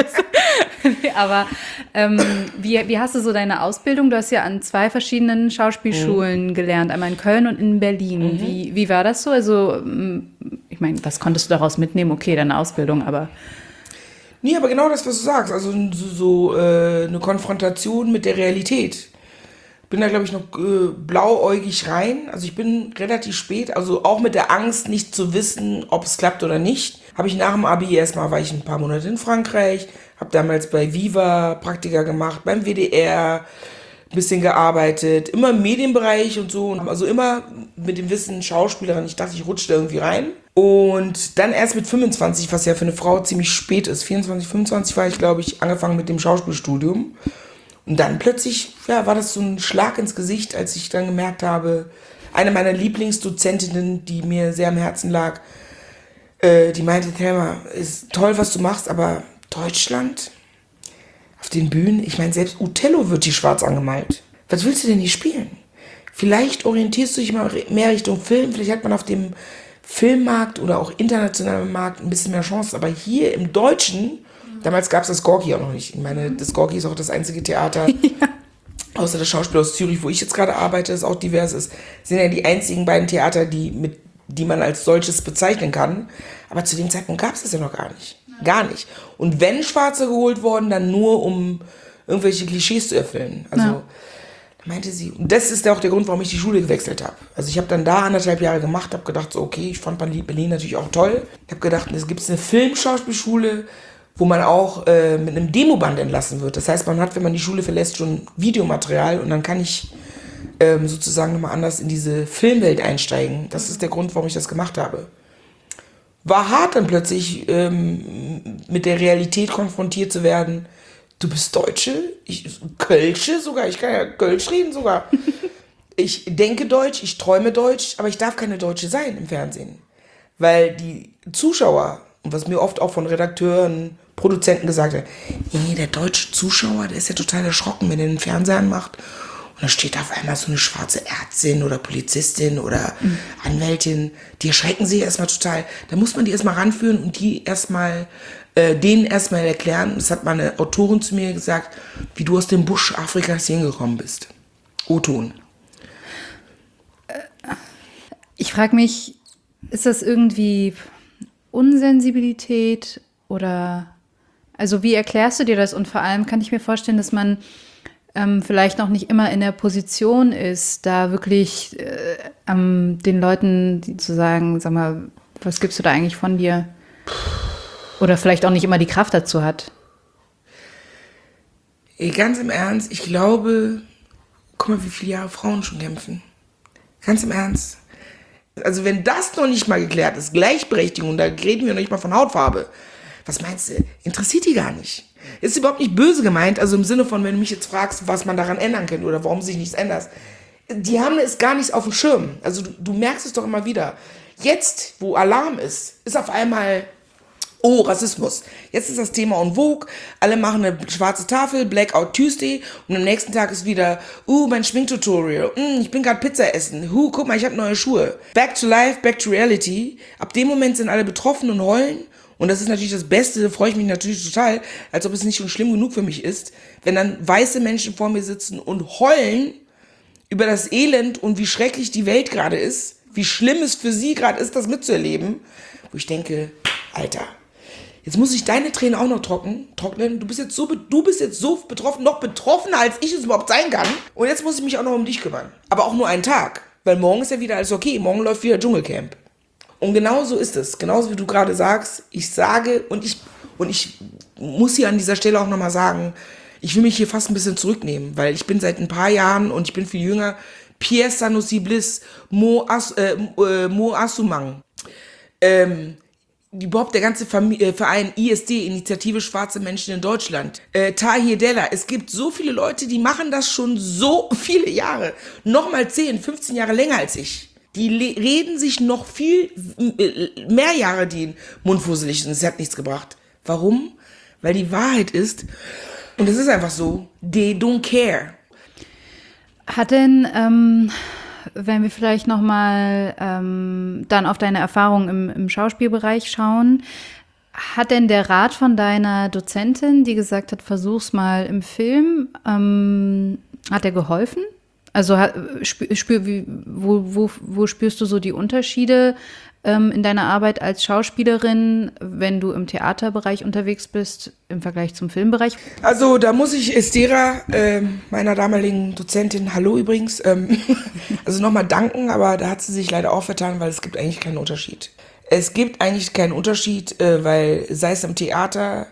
Aber ähm, wie, wie hast du so deine Ausbildung? Du hast ja an zwei verschiedenen Schauspielschulen mhm. gelernt, einmal in Köln und in Berlin. Mhm. Wie, wie war das so? Also, ich meine, was konntest du daraus mitnehmen? Okay, deine Ausbildung, aber... Nee, aber genau das, was du sagst. Also so, so äh, eine Konfrontation mit der Realität. bin da, glaube ich, noch äh, blauäugig rein. Also ich bin relativ spät, also auch mit der Angst, nicht zu wissen, ob es klappt oder nicht, habe ich nach dem Abi erstmal, war ich ein paar Monate in Frankreich, habe damals bei Viva Praktika gemacht, beim W D R ein bisschen gearbeitet, immer im Medienbereich und so. Also immer mit dem Wissen Schauspielerin. Ich dachte, ich rutsche da irgendwie rein. Und dann erst mit fünfundzwanzig, was ja für eine Frau ziemlich spät ist, vierundzwanzig, fünfundzwanzig war ich, glaube ich, angefangen mit dem Schauspielstudium. Und dann plötzlich, ja, war das so ein Schlag ins Gesicht, als ich dann gemerkt habe, eine meiner Lieblingsdozentinnen, die mir sehr am Herzen lag, äh, die meinte, Thelma, ist toll, was du machst, aber Deutschland, auf den Bühnen, ich meine, selbst Othello wird hier schwarz angemalt. Was willst du denn hier spielen? Vielleicht orientierst du dich mal mehr Richtung Film, vielleicht hat man auf dem Filmmarkt oder auch internationalen Markt ein bisschen mehr Chance, aber hier im Deutschen, damals gab es das Gorki auch noch nicht. Ich meine, das Gorki ist auch das einzige Theater, ja. Außer das Schauspiel aus Zürich, wo ich jetzt gerade arbeite, das auch divers ist, sind ja die einzigen beiden Theater, die, mit, die man als solches bezeichnen kann. Aber zu dem Zeitpunkt gab es das ja noch gar nicht. Gar nicht. Und wenn Schwarze geholt worden, dann nur, um irgendwelche Klischees zu erfüllen. Also, ja. Da meinte sie, und das ist auch der Grund, warum ich die Schule gewechselt habe. Also ich habe dann da anderthalb Jahre gemacht, habe gedacht, so okay, ich fand Berlin natürlich auch toll. Ich habe gedacht, es gibt eine Filmschauspielschule, wo man auch äh, mit einem Demoband entlassen wird. Das heißt, man hat, wenn man die Schule verlässt, schon Videomaterial und dann kann ich ähm, sozusagen nochmal anders in diese Filmwelt einsteigen. Das ist der Grund, warum ich das gemacht habe. War hart dann plötzlich ähm, mit der Realität konfrontiert zu werden. Du bist Deutsche, ich Kölsche sogar, ich kann ja Kölsch reden sogar. Ich denke Deutsch, ich träume Deutsch, aber ich darf keine Deutsche sein im Fernsehen. Weil die Zuschauer, und was mir oft auch von Redakteuren, Produzenten gesagt hat, nee, der deutsche Zuschauer, der ist ja total erschrocken, wenn er den Fernseher anmacht. Und da steht auf einmal so eine schwarze Ärztin oder Polizistin oder mhm. Anwältin, die erschrecken sich erstmal total. Da muss man die erstmal ranführen und die erstmal, äh, denen erstmal erklären. Das hat meine Autorin zu mir gesagt, wie du aus dem Busch Afrikas hingekommen bist. O-Ton. Ich frage mich, ist das irgendwie Unsensibilität oder, also wie erklärst du dir das? Und vor allem kann ich mir vorstellen, dass man ähm, vielleicht noch nicht immer in der Position ist, da wirklich äh, ähm, den Leuten die zu sagen, sag mal, was gibst du da eigentlich von dir? Oder vielleicht auch nicht immer die Kraft dazu hat. Ey, ganz im Ernst, ich glaube, guck mal, wie viele Jahre Frauen schon kämpfen. Ganz im Ernst. Also wenn das noch nicht mal geklärt ist, Gleichberechtigung, da reden wir noch nicht mal von Hautfarbe. Was meinst du? Interessiert die gar nicht. Ist überhaupt nicht böse gemeint, also im Sinne von, wenn du mich jetzt fragst, was man daran ändern könnte oder warum sich nichts ändert. Die haben es gar nicht auf dem Schirm. Also du, du merkst es doch immer wieder. Jetzt, wo Alarm ist, ist auf einmal, oh, Rassismus. Jetzt ist das Thema en vogue. Alle machen eine schwarze Tafel, Blackout Tuesday. Und am nächsten Tag ist wieder, uh, mein Schminktutorial. Mm, ich bin gerade Pizza essen. Huh, guck mal, ich habe neue Schuhe. Back to life, back to reality. Ab dem Moment sind alle betroffen und heulen. Und das ist natürlich das Beste, da freue ich mich natürlich total, als ob es nicht schon schlimm genug für mich ist, wenn dann weiße Menschen vor mir sitzen und heulen über das Elend und wie schrecklich die Welt gerade ist, wie schlimm es für sie gerade ist, das mitzuerleben. Wo ich denke, Alter, jetzt muss ich deine Tränen auch noch trocken, trocknen. Du bist jetzt so, du bist jetzt so betroffen, noch betroffener, als ich es überhaupt sein kann. Und jetzt muss ich mich auch noch um dich kümmern. Aber auch nur einen Tag. Weil morgen ist ja wieder alles okay. Morgen läuft wieder Dschungelcamp. Und genau so ist es. Genauso wie du gerade sagst. Ich sage, und ich, und ich muss hier an dieser Stelle auch nochmal sagen, ich will mich hier fast ein bisschen zurücknehmen, weil ich bin seit ein paar Jahren und ich bin viel jünger. Pierre Sanusi Bliss, Mo, As, äh, äh, Mo Asumang, ähm, überhaupt der ganze Familie, Verein I S D, Initiative Schwarze Menschen in Deutschland, äh, Tahir Della. Es gibt so viele Leute, die machen das schon so viele Jahre. Nochmal zehn, fünfzehn Jahre länger als ich. Die le- reden sich noch viel äh, mehr Jahre den Mund fusselig und es hat nichts gebracht. Warum? Weil die Wahrheit ist, und es ist einfach so, they don't care. Hat denn, ähm, wenn wir vielleicht nochmal ähm, dann auf deine Erfahrungen im, im Schauspielbereich schauen, hat denn der Rat von deiner Dozentin, die gesagt hat, versuch's mal im Film, ähm, hat der geholfen? Also spür, spür, wie, wo, wo, wo spürst du so die Unterschiede ähm, in deiner Arbeit als Schauspielerin, wenn du im Theaterbereich unterwegs bist, im Vergleich zum Filmbereich? Also da muss ich Estera, äh, meiner damaligen Dozentin, hallo übrigens, ähm, also nochmal danken, aber da hat sie sich leider auch vertan, weil es gibt eigentlich keinen Unterschied. Es gibt eigentlich keinen Unterschied, äh, weil sei es im Theater,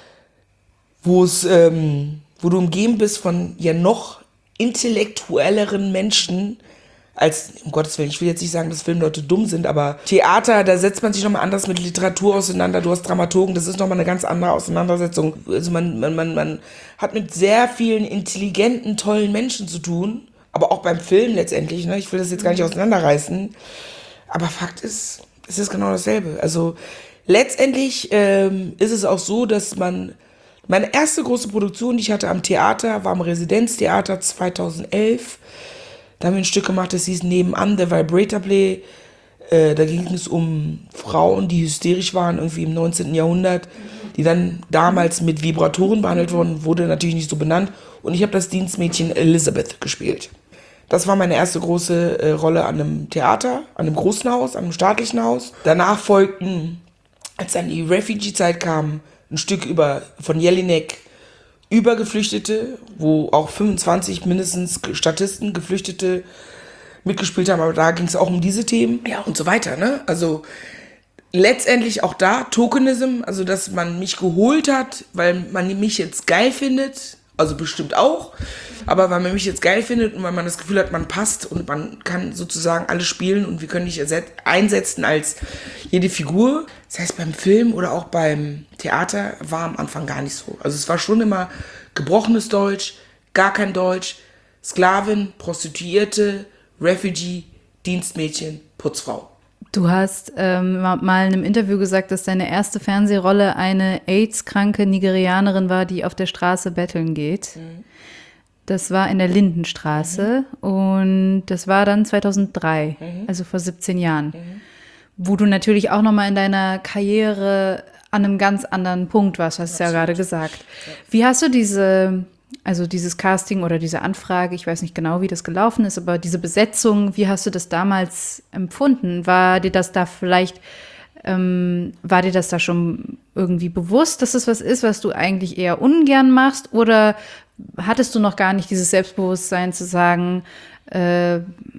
wo es, ähm, wo du umgeben bist von ja noch intellektuelleren Menschen, als, um Gottes Willen, ich will jetzt nicht sagen, dass Filmleute dumm sind, aber Theater, da setzt man sich nochmal anders mit Literatur auseinander, du hast Dramaturgen, das ist nochmal eine ganz andere Auseinandersetzung. Also man, man, man, man hat mit sehr vielen intelligenten, tollen Menschen zu tun, aber auch beim Film letztendlich, ne? Ich will das jetzt gar nicht auseinanderreißen, aber Fakt ist, es ist genau dasselbe. Also letztendlich ähm, ist es auch so, dass man, meine erste große Produktion, die ich hatte am Theater, war am Residenztheater zweitausendelf. Da haben wir ein Stück gemacht, das hieß Nebenan, The Vibrator Play. Äh, da ging es um Frauen, die hysterisch waren, irgendwie im neunzehnten Jahrhundert, die dann damals mit Vibratoren behandelt wurden, wurde natürlich nicht so benannt. Und ich habe das Dienstmädchen Elizabeth gespielt. Das war meine erste große äh, Rolle an einem Theater, an einem großen Haus, an einem staatlichen Haus. Danach folgten, als dann die Refugee-Zeit kam, ein Stück über von Jelinek über Geflüchtete, wo auch fünfundzwanzig mindestens Statisten, Geflüchtete mitgespielt haben, aber da ging es auch um diese Themen, ja, und so weiter, ne? Also letztendlich auch da Tokenism, also dass man mich geholt hat, weil man mich jetzt geil findet, also bestimmt auch, aber weil man mich jetzt geil findet und weil man das Gefühl hat, man passt und man kann sozusagen alles spielen und wir können dich einsetzen als jede Figur. Das heißt, beim Film oder auch beim Theater war am Anfang gar nicht so. Also es war schon immer gebrochenes Deutsch, gar kein Deutsch, Sklavin, Prostituierte, Refugee, Dienstmädchen, Putzfrau. Du hast ähm, mal in einem Interview gesagt, dass deine erste Fernsehrolle eine AIDS-kranke Nigerianerin war, die auf der Straße betteln geht. Mhm. Das war in der Lindenstraße mhm. und das war dann zweitausenddrei, mhm. also vor siebzehn Jahren, mhm. wo du natürlich auch nochmal in deiner Karriere an einem ganz anderen Punkt warst, hast du ja gerade gesagt. Ja. Wie hast du diese, also dieses Casting oder diese Anfrage, ich weiß nicht genau, wie das gelaufen ist, aber diese Besetzung, wie hast du das damals empfunden? War dir das da vielleicht, ähm, war dir das da schon irgendwie bewusst, dass das was ist, was du eigentlich eher ungern machst? Oder hattest du noch gar nicht dieses Selbstbewusstsein zu sagen, äh,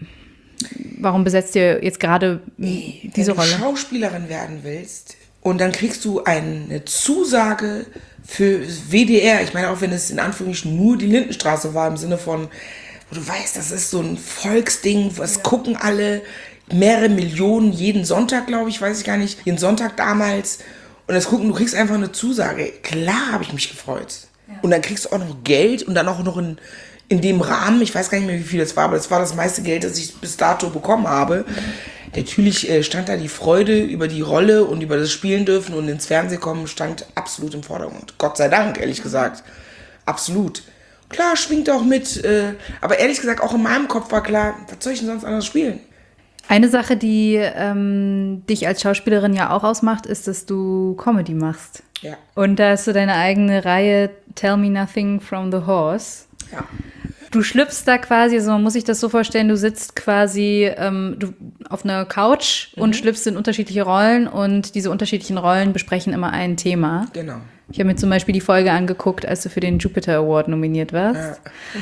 warum besetzt ihr jetzt gerade nee, diese Rolle? Wenn du Schauspielerin werden willst und dann kriegst du eine Zusage für W D R, ich meine auch wenn es in Anführungsstrichen nur die Lindenstraße war, im Sinne von, wo du weißt, das ist so ein Volksding, was ja. gucken alle, mehrere Millionen jeden Sonntag, glaube ich, weiß ich gar nicht, jeden Sonntag damals und das gucken, du kriegst einfach eine Zusage. Klar habe ich mich gefreut. Ja. Und dann kriegst du auch noch Geld und dann auch noch in, in dem Rahmen, ich weiß gar nicht mehr, wie viel das war, aber das war das meiste Geld, das ich bis dato bekommen habe. Mhm. Natürlich äh, stand da die Freude über die Rolle und über das Spielen dürfen und ins Fernsehen kommen, stand absolut im Vordergrund. Gott sei Dank, ehrlich gesagt. Absolut. Klar, schwingt auch mit, äh, aber ehrlich gesagt, auch in meinem Kopf war klar, was soll ich denn sonst anders spielen? Eine Sache, die ähm, dich als Schauspielerin ja auch ausmacht, ist, dass du Comedy machst. Ja. Und da hast du deine eigene Reihe Tell Me Nothing from the Horse. Ja. Du schlüpfst da quasi, also man muss sich das so vorstellen, du sitzt quasi ähm, du, auf einer Couch mhm. und schlüpfst in unterschiedliche Rollen und diese unterschiedlichen Rollen besprechen immer ein Thema. Genau. Ich habe mir zum Beispiel die Folge angeguckt, als du für den Jupiter Award nominiert warst. Ja.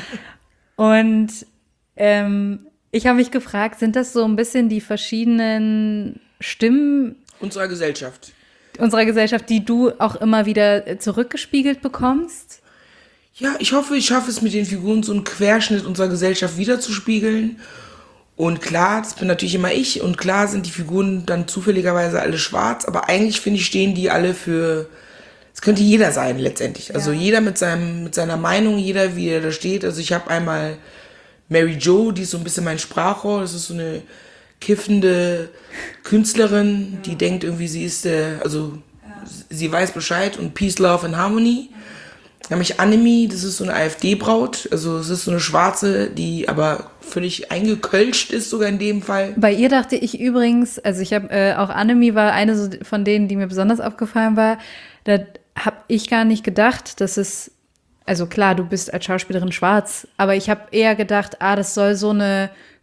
Und ähm, ich habe mich gefragt, sind das so ein bisschen die verschiedenen Stimmen unserer Gesellschaft? Unserer Gesellschaft, die du auch immer wieder zurückgespiegelt bekommst? Ja, ich hoffe, ich schaffe es mit den Figuren so einen Querschnitt unserer Gesellschaft wiederzuspiegeln. Und klar, das bin natürlich immer ich. Und klar sind die Figuren dann zufälligerweise alle schwarz. Aber eigentlich, finde ich, stehen die alle für, es könnte jeder sein letztendlich. Also ja. jeder mit seinem, mit seiner Meinung, jeder wie er da steht. Also ich habe einmal Mary Jo, die ist so ein bisschen mein Sprachrohr. Das ist so eine kiffende Künstlerin, ja. die denkt irgendwie, sie ist der, also ja. sie weiß Bescheid und Peace, Love and Harmony. Ja. Dann habe ich Annemie, das ist so eine AfD-Braut, also es ist so eine Schwarze, die aber völlig eingekölscht ist sogar in dem Fall. Bei ihr dachte ich übrigens, also ich habe äh, auch Annemie war eine so von denen, die mir besonders aufgefallen war, da habe ich gar nicht gedacht, dass es, also klar, du bist als Schauspielerin schwarz, aber ich habe eher gedacht, ah, das soll so eine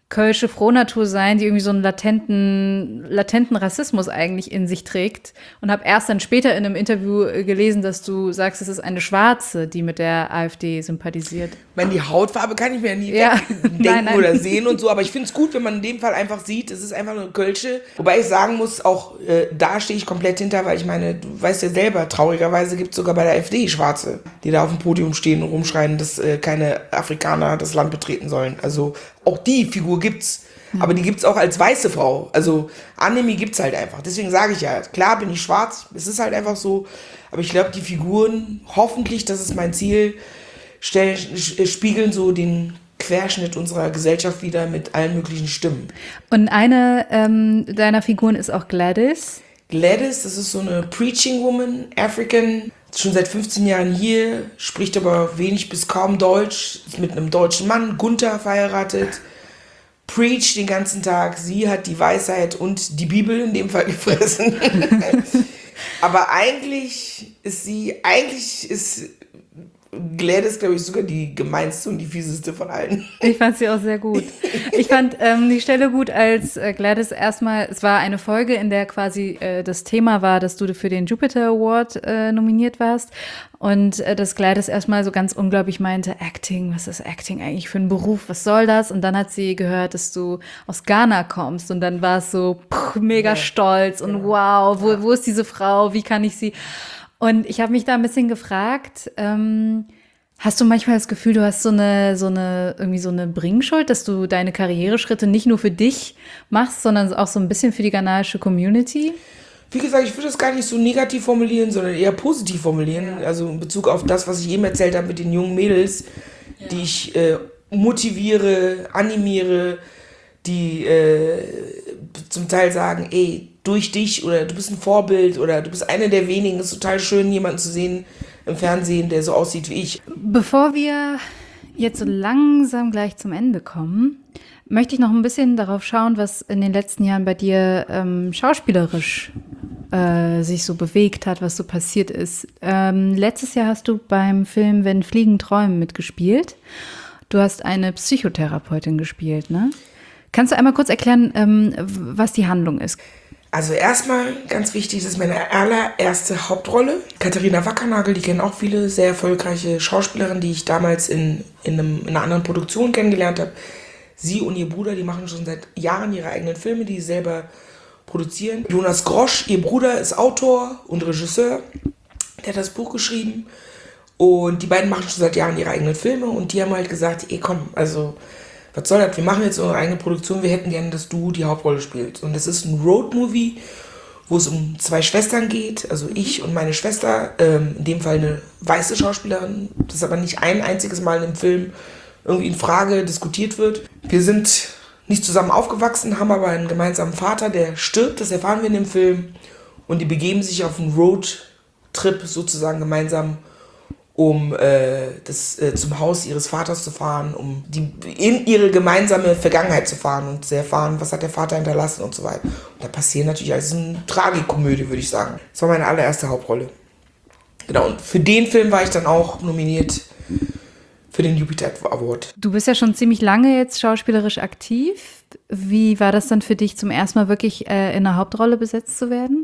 kölsche Frohnatur sein, die irgendwie so einen latenten, latenten Rassismus eigentlich in sich trägt. Und habe erst dann später in einem Interview gelesen, dass du sagst, es ist eine Schwarze, die mit der AfD sympathisiert. Ich meine, die Hautfarbe kann ich mir ja nie ja. denken nein, nein. oder sehen und so, aber ich finde es gut, wenn man in dem Fall einfach sieht, es ist einfach nur Kölsche. Wobei ich sagen muss, auch äh, da stehe ich komplett hinter, weil ich meine, du weißt ja selber, traurigerweise gibt es sogar bei der AfD Schwarze, die da auf dem Podium stehen und rumschreien, dass äh, keine Afrikaner das Land betreten sollen. Also auch die Figur gibt's, mhm. aber die gibt's auch als weiße Frau. Also Annemie gibt's halt einfach. Deswegen sage ich ja, klar bin ich schwarz, es ist halt einfach so, aber ich glaube, die Figuren, hoffentlich, das ist mein Ziel, stell, spiegeln so den Querschnitt unserer Gesellschaft wieder mit allen möglichen Stimmen. Und eine ähm, deiner Figuren ist auch Gladys. Gladys, das ist so eine Preaching Woman, African, schon seit fünfzehn Jahren hier, spricht aber wenig bis kaum Deutsch, ist mit einem deutschen Mann, Gunther, verheiratet, preacht den ganzen Tag, sie hat die Weisheit und die Bibel in dem Fall gefressen. Aber eigentlich ist sie, eigentlich ist Gladys, glaube ich, sogar die gemeinste und die fieseste von allen. Ich fand sie auch sehr gut. Ich fand ähm, die Stelle gut, als äh, Gladys erstmal, es war eine Folge, in der quasi äh, das Thema war, dass du für den Jupiter Award äh, nominiert warst und äh, dass Gladys erstmal so ganz unglaublich meinte, Acting, was ist Acting eigentlich für ein Beruf, was soll das? Und dann hat sie gehört, dass du aus Ghana kommst und dann war es so pff, mega ja. stolz und wow, wo, wo ist diese Frau, wie kann ich sie... Und ich habe mich da ein bisschen gefragt, ähm, hast du manchmal das Gefühl, du hast so eine, so eine, irgendwie so eine Bringschuld, dass du deine Karriereschritte nicht nur für dich machst, sondern auch so ein bisschen für die ghanaische Community? Wie gesagt, ich würde das gar nicht so negativ formulieren, sondern eher positiv formulieren. Ja. Also in Bezug auf das, was ich eben erzählt habe mit den jungen Mädels, ja. die ich äh, motiviere, animiere, die äh, zum Teil sagen, ey, durch dich oder du bist ein Vorbild oder du bist einer der wenigen. Es ist total schön, jemanden zu sehen im Fernsehen, der so aussieht wie ich. Bevor wir jetzt so langsam gleich zum Ende kommen, möchte ich noch ein bisschen darauf schauen, was in den letzten Jahren bei dir ähm, schauspielerisch äh, sich so bewegt hat, was so passiert ist. Ähm, letztes Jahr hast du beim Film Wenn Fliegen träumen mitgespielt. Du hast eine Psychotherapeutin gespielt, ne? Kannst du einmal kurz erklären, ähm, was die Handlung ist? Also erstmal ganz wichtig, das ist meine allererste Hauptrolle. Katharina Wackernagel, die kennen auch viele sehr erfolgreiche Schauspielerinnen, die ich damals in, in, einem, in einer anderen Produktion kennengelernt habe. Sie und ihr Bruder, die machen schon seit Jahren ihre eigenen Filme, die sie selber produzieren. Jonas Grosch, ihr Bruder, ist Autor und Regisseur. Der hat das Buch geschrieben. Und die beiden machen schon seit Jahren ihre eigenen Filme. Und die haben halt gesagt, ey komm, also... was soll das? Wir machen jetzt unsere eigene Produktion, wir hätten gerne, dass du die Hauptrolle spielst. Und das ist ein Roadmovie, wo es um zwei Schwestern geht, also ich und meine Schwester, ähm, in dem Fall eine weiße Schauspielerin, das aber nicht ein einziges Mal im Film irgendwie in Frage diskutiert wird. Wir sind nicht zusammen aufgewachsen, haben aber einen gemeinsamen Vater, der stirbt, das erfahren wir in dem Film. Und die begeben sich auf einen Roadtrip sozusagen gemeinsam, um äh, das, äh, zum Haus ihres Vaters zu fahren, um die, in ihre gemeinsame Vergangenheit zu fahren und zu erfahren, was hat der Vater hinterlassen und so weiter. Und da passieren natürlich alles eine Tragikomödie, würde ich sagen. Das war meine allererste Hauptrolle. Genau, und für den Film war ich dann auch nominiert für den Jupiter Award. Du bist ja schon ziemlich lange jetzt schauspielerisch aktiv. Wie war das dann für dich, zum ersten Mal wirklich äh, in einer Hauptrolle besetzt zu werden?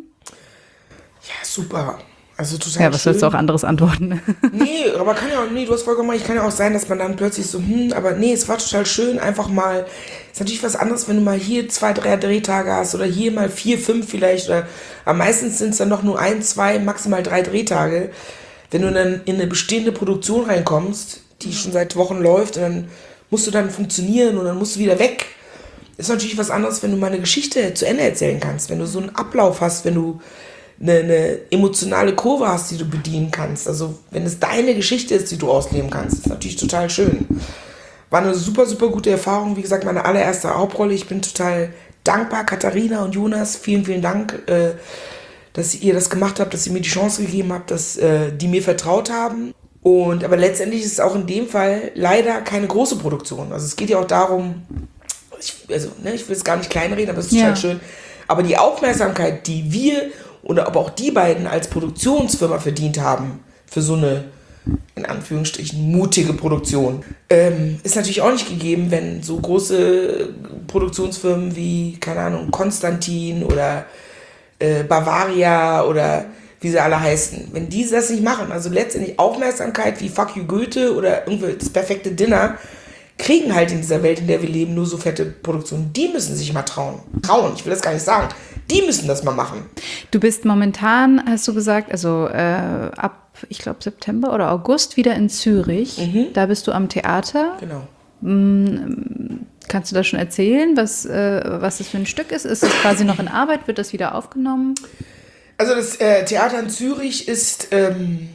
Ja, super. Also total ja, was schön. sollst du auch anderes antworten? Nee, aber kann ja auch, nee, du hast vollkommen recht, kann ja auch sein, dass man dann plötzlich so, hm, aber nee, es war total schön, einfach mal, ist natürlich was anderes, wenn du mal hier zwei, drei Drehtage hast oder hier mal vier, fünf vielleicht, oder, aber meistens sind es dann doch nur ein, zwei, maximal drei Drehtage. Wenn du dann in eine bestehende Produktion reinkommst, die schon seit Wochen läuft, und dann musst du dann funktionieren und dann musst du wieder weg. Ist natürlich was anderes, wenn du mal eine Geschichte zu Ende erzählen kannst, wenn du so einen Ablauf hast, wenn du Eine, eine emotionale Kurve hast, die du bedienen kannst. Also wenn es deine Geschichte ist, die du ausleben kannst, ist natürlich total schön. War eine super, super gute Erfahrung. Wie gesagt, meine allererste Hauptrolle. Ich bin total dankbar, Katharina und Jonas. Vielen, vielen Dank, äh, dass ihr das gemacht habt, dass ihr mir die Chance gegeben habt, dass äh, die mir vertraut haben. Und aber letztendlich ist es auch in dem Fall leider keine große Produktion. Also es geht ja auch darum, ich, also ne, ich will es gar nicht kleinreden, aber es ist total ja. schön. Aber die Aufmerksamkeit, die wir oder aber auch die beiden als Produktionsfirma verdient haben für so eine in Anführungsstrichen, mutige Produktion. Ähm, ist natürlich auch nicht gegeben, wenn so große Produktionsfirmen wie, keine Ahnung, Konstantin oder äh, Bavaria oder wie sie alle heißen, wenn die das nicht machen, also letztendlich Aufmerksamkeit wie Fuck You Goethe oder irgendwie das perfekte Dinner, kriegen halt in dieser Welt, in der wir leben, nur so fette Produktionen. Die müssen sich mal trauen. Trauen, ich will das gar nicht sagen. Die müssen das mal machen. Du bist momentan, hast du gesagt, also äh, ab, ich glaube, September oder August wieder in Zürich. Mhm. Da bist du am Theater. Genau. Mhm. Kannst du das schon erzählen, was, äh, was das für ein Stück ist? Ist es quasi noch in Arbeit? Wird das wieder aufgenommen? Also das äh, Theater in Zürich ist ähm,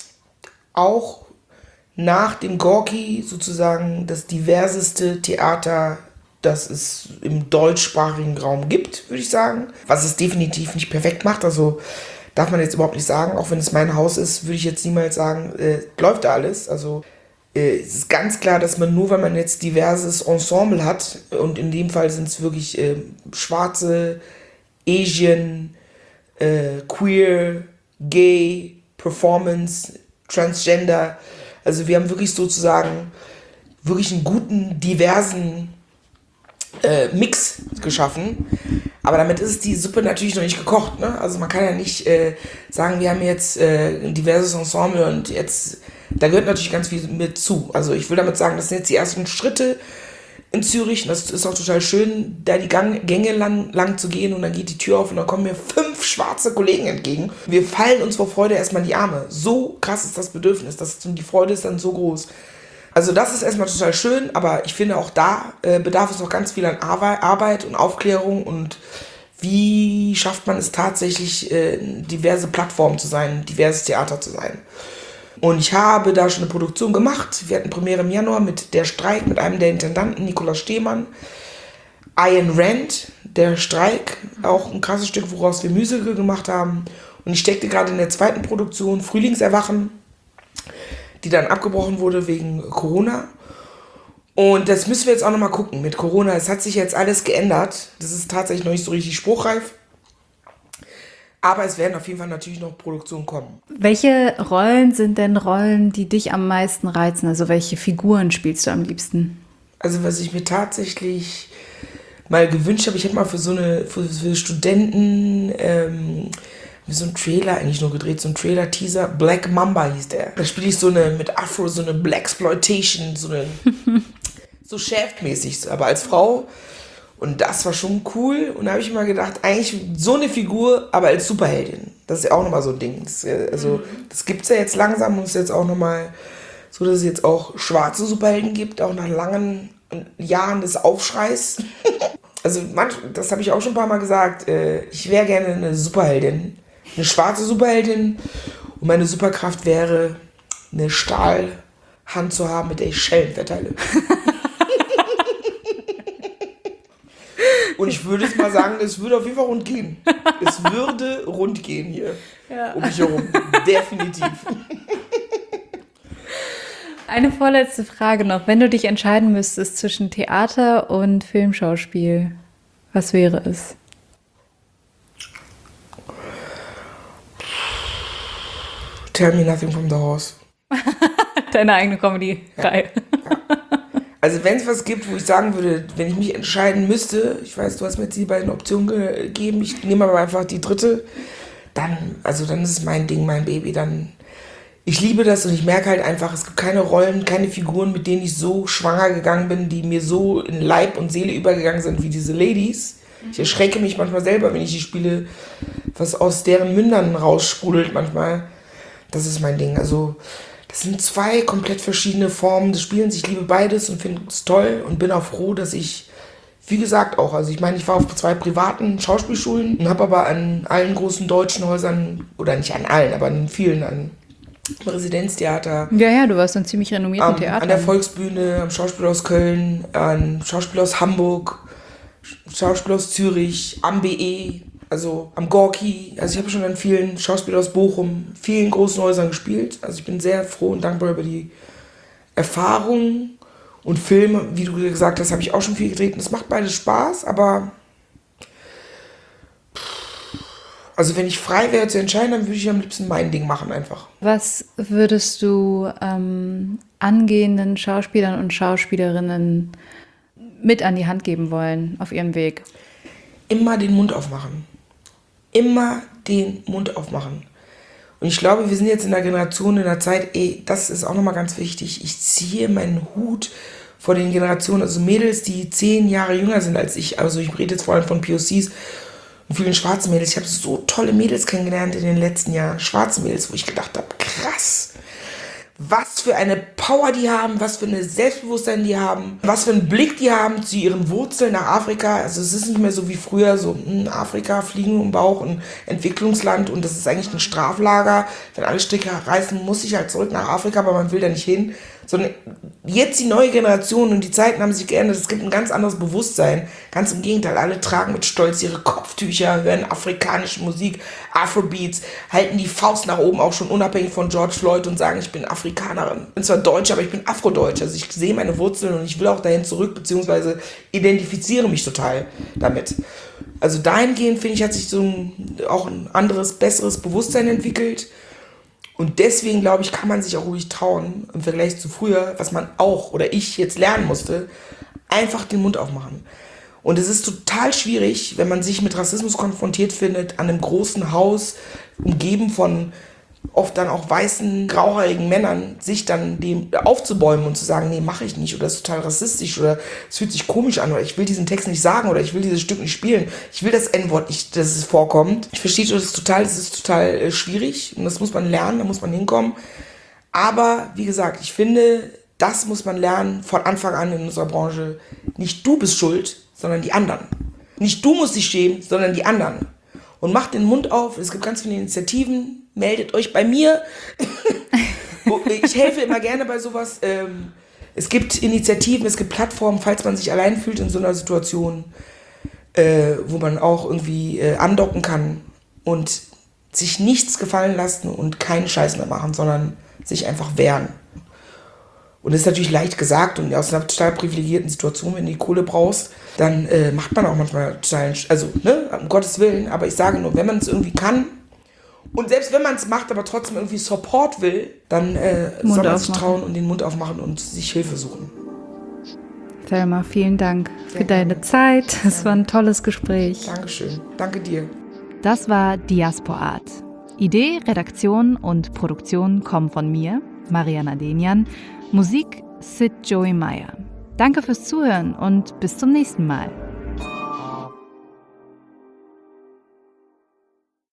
auch nach dem Gorki sozusagen das diverseste Theater, das es im deutschsprachigen Raum gibt, würde ich sagen. Was es definitiv nicht perfekt macht, also darf man jetzt überhaupt nicht sagen, auch wenn es mein Haus ist, würde ich jetzt niemals sagen, äh, läuft da alles. Also äh, es ist ganz klar, dass man nur, wenn man jetzt diverses Ensemble hat, und in dem Fall sind es wirklich äh, schwarze, Asian, äh, queer, gay, Performance, Transgender, also wir haben wirklich sozusagen wirklich einen guten, diversen äh, Mix geschaffen. Aber damit ist die Suppe natürlich noch nicht gekocht. Ne? Also man kann ja nicht äh, sagen, wir haben jetzt äh, ein diverses Ensemble und jetzt, da gehört natürlich ganz viel mit zu. Also ich will damit sagen, das sind jetzt die ersten Schritte in Zürich. Und das ist auch total schön, da die Gang, Gänge lang, lang zu gehen und dann geht die Tür auf und dann kommen mir fünf schwarze Kollegen entgegen. Wir fallen uns vor Freude erstmal in die Arme. So krass ist das Bedürfnis, das, die Freude ist dann so groß. Also das ist erstmal total schön, aber ich finde auch da äh, bedarf es noch ganz viel an Arbeit und Aufklärung und wie schafft man es tatsächlich, äh, diverse Plattformen zu sein, diverses Theater zu sein. Und ich habe da schon eine Produktion gemacht. Wir hatten Premiere im Januar mit Der Streik, mit einem der Intendanten, Nikolaus Stehmann. Ayn Rand, Der Streik, auch ein krasses Stück, woraus wir Musical gemacht haben. Und ich steckte gerade in der zweiten Produktion, Frühlingserwachen, die dann abgebrochen wurde wegen Corona. Und das müssen wir jetzt auch nochmal gucken mit Corona. Es hat sich jetzt alles geändert. Das ist tatsächlich noch nicht so richtig spruchreif. Aber es werden auf jeden Fall natürlich noch Produktionen kommen. Welche Rollen sind denn Rollen, die dich am meisten reizen? Also welche Figuren spielst du am liebsten? Also was ich mir tatsächlich mal gewünscht habe, ich hätte mal für so eine für, für Studenten ähm, so einen Trailer eigentlich nur gedreht, so ein Trailer-Teaser. Black Mamba hieß der. Da spiele ich so eine mit Afro, so eine Blaxploitation, so eine so Shaft-mäßig, aber als Frau. Und das war schon cool. Und da habe ich mir gedacht, eigentlich so eine Figur, aber als Superheldin. Das ist ja auch nochmal so ein Ding. Das, also, das gibt es ja jetzt langsam und es ist jetzt auch nochmal so, dass es jetzt auch schwarze Superhelden gibt, auch nach langen Jahren des Aufschreis. Also, manch, das habe ich auch schon ein paar Mal gesagt. Ich wäre gerne eine Superheldin. Eine schwarze Superheldin. Und meine Superkraft wäre, eine Stahlhand zu haben, mit der ich Schellen verteile. Und ich würde jetzt mal sagen, es würde auf jeden Fall rund gehen. Es würde rund gehen hier. Ja. Um mich herum. Definitiv. Eine vorletzte Frage noch. Wenn du dich entscheiden müsstest zwischen Theater und Filmschauspiel, was wäre es? Tell me nothing from the horse. Deine eigene Comedy. Geil. Ja. Ja. Also wenn es was gibt, wo ich sagen würde, wenn ich mich entscheiden müsste, ich weiß, du hast mir jetzt die beiden Optionen gegeben, ich nehme aber einfach die dritte, dann, also dann ist es mein Ding, mein Baby, dann, ich liebe das und ich merke halt einfach, es gibt keine Rollen, keine Figuren, mit denen ich so schwanger gegangen bin, die mir so in Leib und Seele übergegangen sind wie diese Ladies. Ich erschrecke mich manchmal selber, wenn ich die spiele, was aus deren Mündern raussprudelt manchmal. Das ist mein Ding, also das sind zwei komplett verschiedene Formen des Spielens. Ich liebe beides und finde es toll und bin auch froh, dass ich, wie gesagt auch, also ich meine, ich war auf zwei privaten Schauspielschulen und habe aber an allen großen deutschen Häusern, oder nicht an allen, aber an vielen, an Residenztheater. Ja, ja, du warst ein ziemlich renommierten Theater. An der Volksbühne, am Schauspielhaus Köln, an Schauspielhaus Hamburg, Schauspielhaus Zürich, am B E, also am Gorki. Also ich habe schon an vielen Schauspielhaus Bochum, vielen großen Häusern gespielt. Also ich bin sehr froh und dankbar über die Erfahrung und Filme. Wie du gesagt hast, habe ich auch schon viel gedreht. Und es macht beides Spaß, aber Also wenn ich frei wäre zu entscheiden, dann würde ich am liebsten mein Ding machen einfach. Was würdest du ähm, angehenden Schauspielern und Schauspielerinnen mit an die Hand geben wollen auf ihrem Weg? Immer den Mund aufmachen. Immer den Mund aufmachen. Und ich glaube, wir sind jetzt in einer Generation, in einer Zeit, ey, das ist auch nochmal ganz wichtig. Ich ziehe meinen Hut vor den Generationen, also Mädels, die zehn Jahre jünger sind als ich. Also ich rede jetzt vor allem von P O Cs und vielen schwarzen Mädels. Ich habe so tolle Mädels kennengelernt in den letzten Jahren. Schwarze Mädels, wo ich gedacht habe, krass. Was für eine Power die haben, was für ein Selbstbewusstsein die haben, was für einen Blick die haben zu ihren Wurzeln nach Afrika. Also es ist nicht mehr so wie früher, so mh, Afrika, Fliegen im Bauch, ein Entwicklungsland und das ist eigentlich ein Straflager. Wenn alle Stricke reißen, muss ich halt zurück nach Afrika, aber man will da nicht hin. Sondern jetzt die neue Generation und die Zeiten haben sich geändert. Es gibt ein ganz anderes Bewusstsein. Ganz im Gegenteil, alle tragen mit Stolz ihre Kopftücher, hören afrikanische Musik, Afrobeats, halten die Faust nach oben, auch schon unabhängig von George Floyd und sagen, ich bin Afrikanerin. Ich bin zwar Deutsch, aber ich bin Afrodeutsch. Also ich sehe meine Wurzeln und ich will auch dahin zurück, beziehungsweise identifiziere mich total damit. Also dahingehend, finde ich, hat sich so ein, auch ein anderes, besseres Bewusstsein entwickelt. Und deswegen, glaube ich, kann man sich auch ruhig trauen, im Vergleich zu früher, was man auch oder ich jetzt lernen musste, einfach den Mund aufmachen. Und es ist total schwierig, wenn man sich mit Rassismus konfrontiert findet, an einem großen Haus, umgeben von oft dann auch weißen, grauhaarigen Männern, sich dann dem aufzubäumen und zu sagen, nee, mache ich nicht oder das ist total rassistisch oder es fühlt sich komisch an oder ich will diesen Text nicht sagen oder ich will dieses Stück nicht spielen. Ich will das En-Wort nicht, dass es vorkommt. Ich verstehe das total, das ist total äh, schwierig und das muss man lernen, da muss man hinkommen. Aber wie gesagt, ich finde, das muss man lernen von Anfang an in unserer Branche. Nicht du bist schuld, sondern die anderen. Nicht du musst dich schämen, sondern die anderen. Und macht den Mund auf, es gibt ganz viele Initiativen, meldet euch bei mir. Ich helfe immer gerne bei sowas. Es gibt Initiativen, es gibt Plattformen, falls man sich allein fühlt in so einer Situation, wo man auch irgendwie andocken kann und sich nichts gefallen lassen und keinen Scheiß mehr machen, sondern sich einfach wehren. Und das ist natürlich leicht gesagt und aus einer total privilegierten Situation, wenn du die Kohle brauchst, dann äh, macht man auch manchmal total, also, ne, um Gottes Willen, aber ich sage nur, wenn man es irgendwie kann und selbst wenn man es macht, aber trotzdem irgendwie Support will, dann äh, soll man sich trauen und den Mund aufmachen und sich Hilfe suchen. Thelma, vielen Dank Sehr für deine gerne. Zeit. Es war ein tolles Gespräch. Dankeschön. Danke dir. Das war Diasporart. Idee, Redaktion und Produktion kommen von mir, Mariana Denian. Musik Sid Joey Meyer. Danke fürs Zuhören und bis zum nächsten Mal.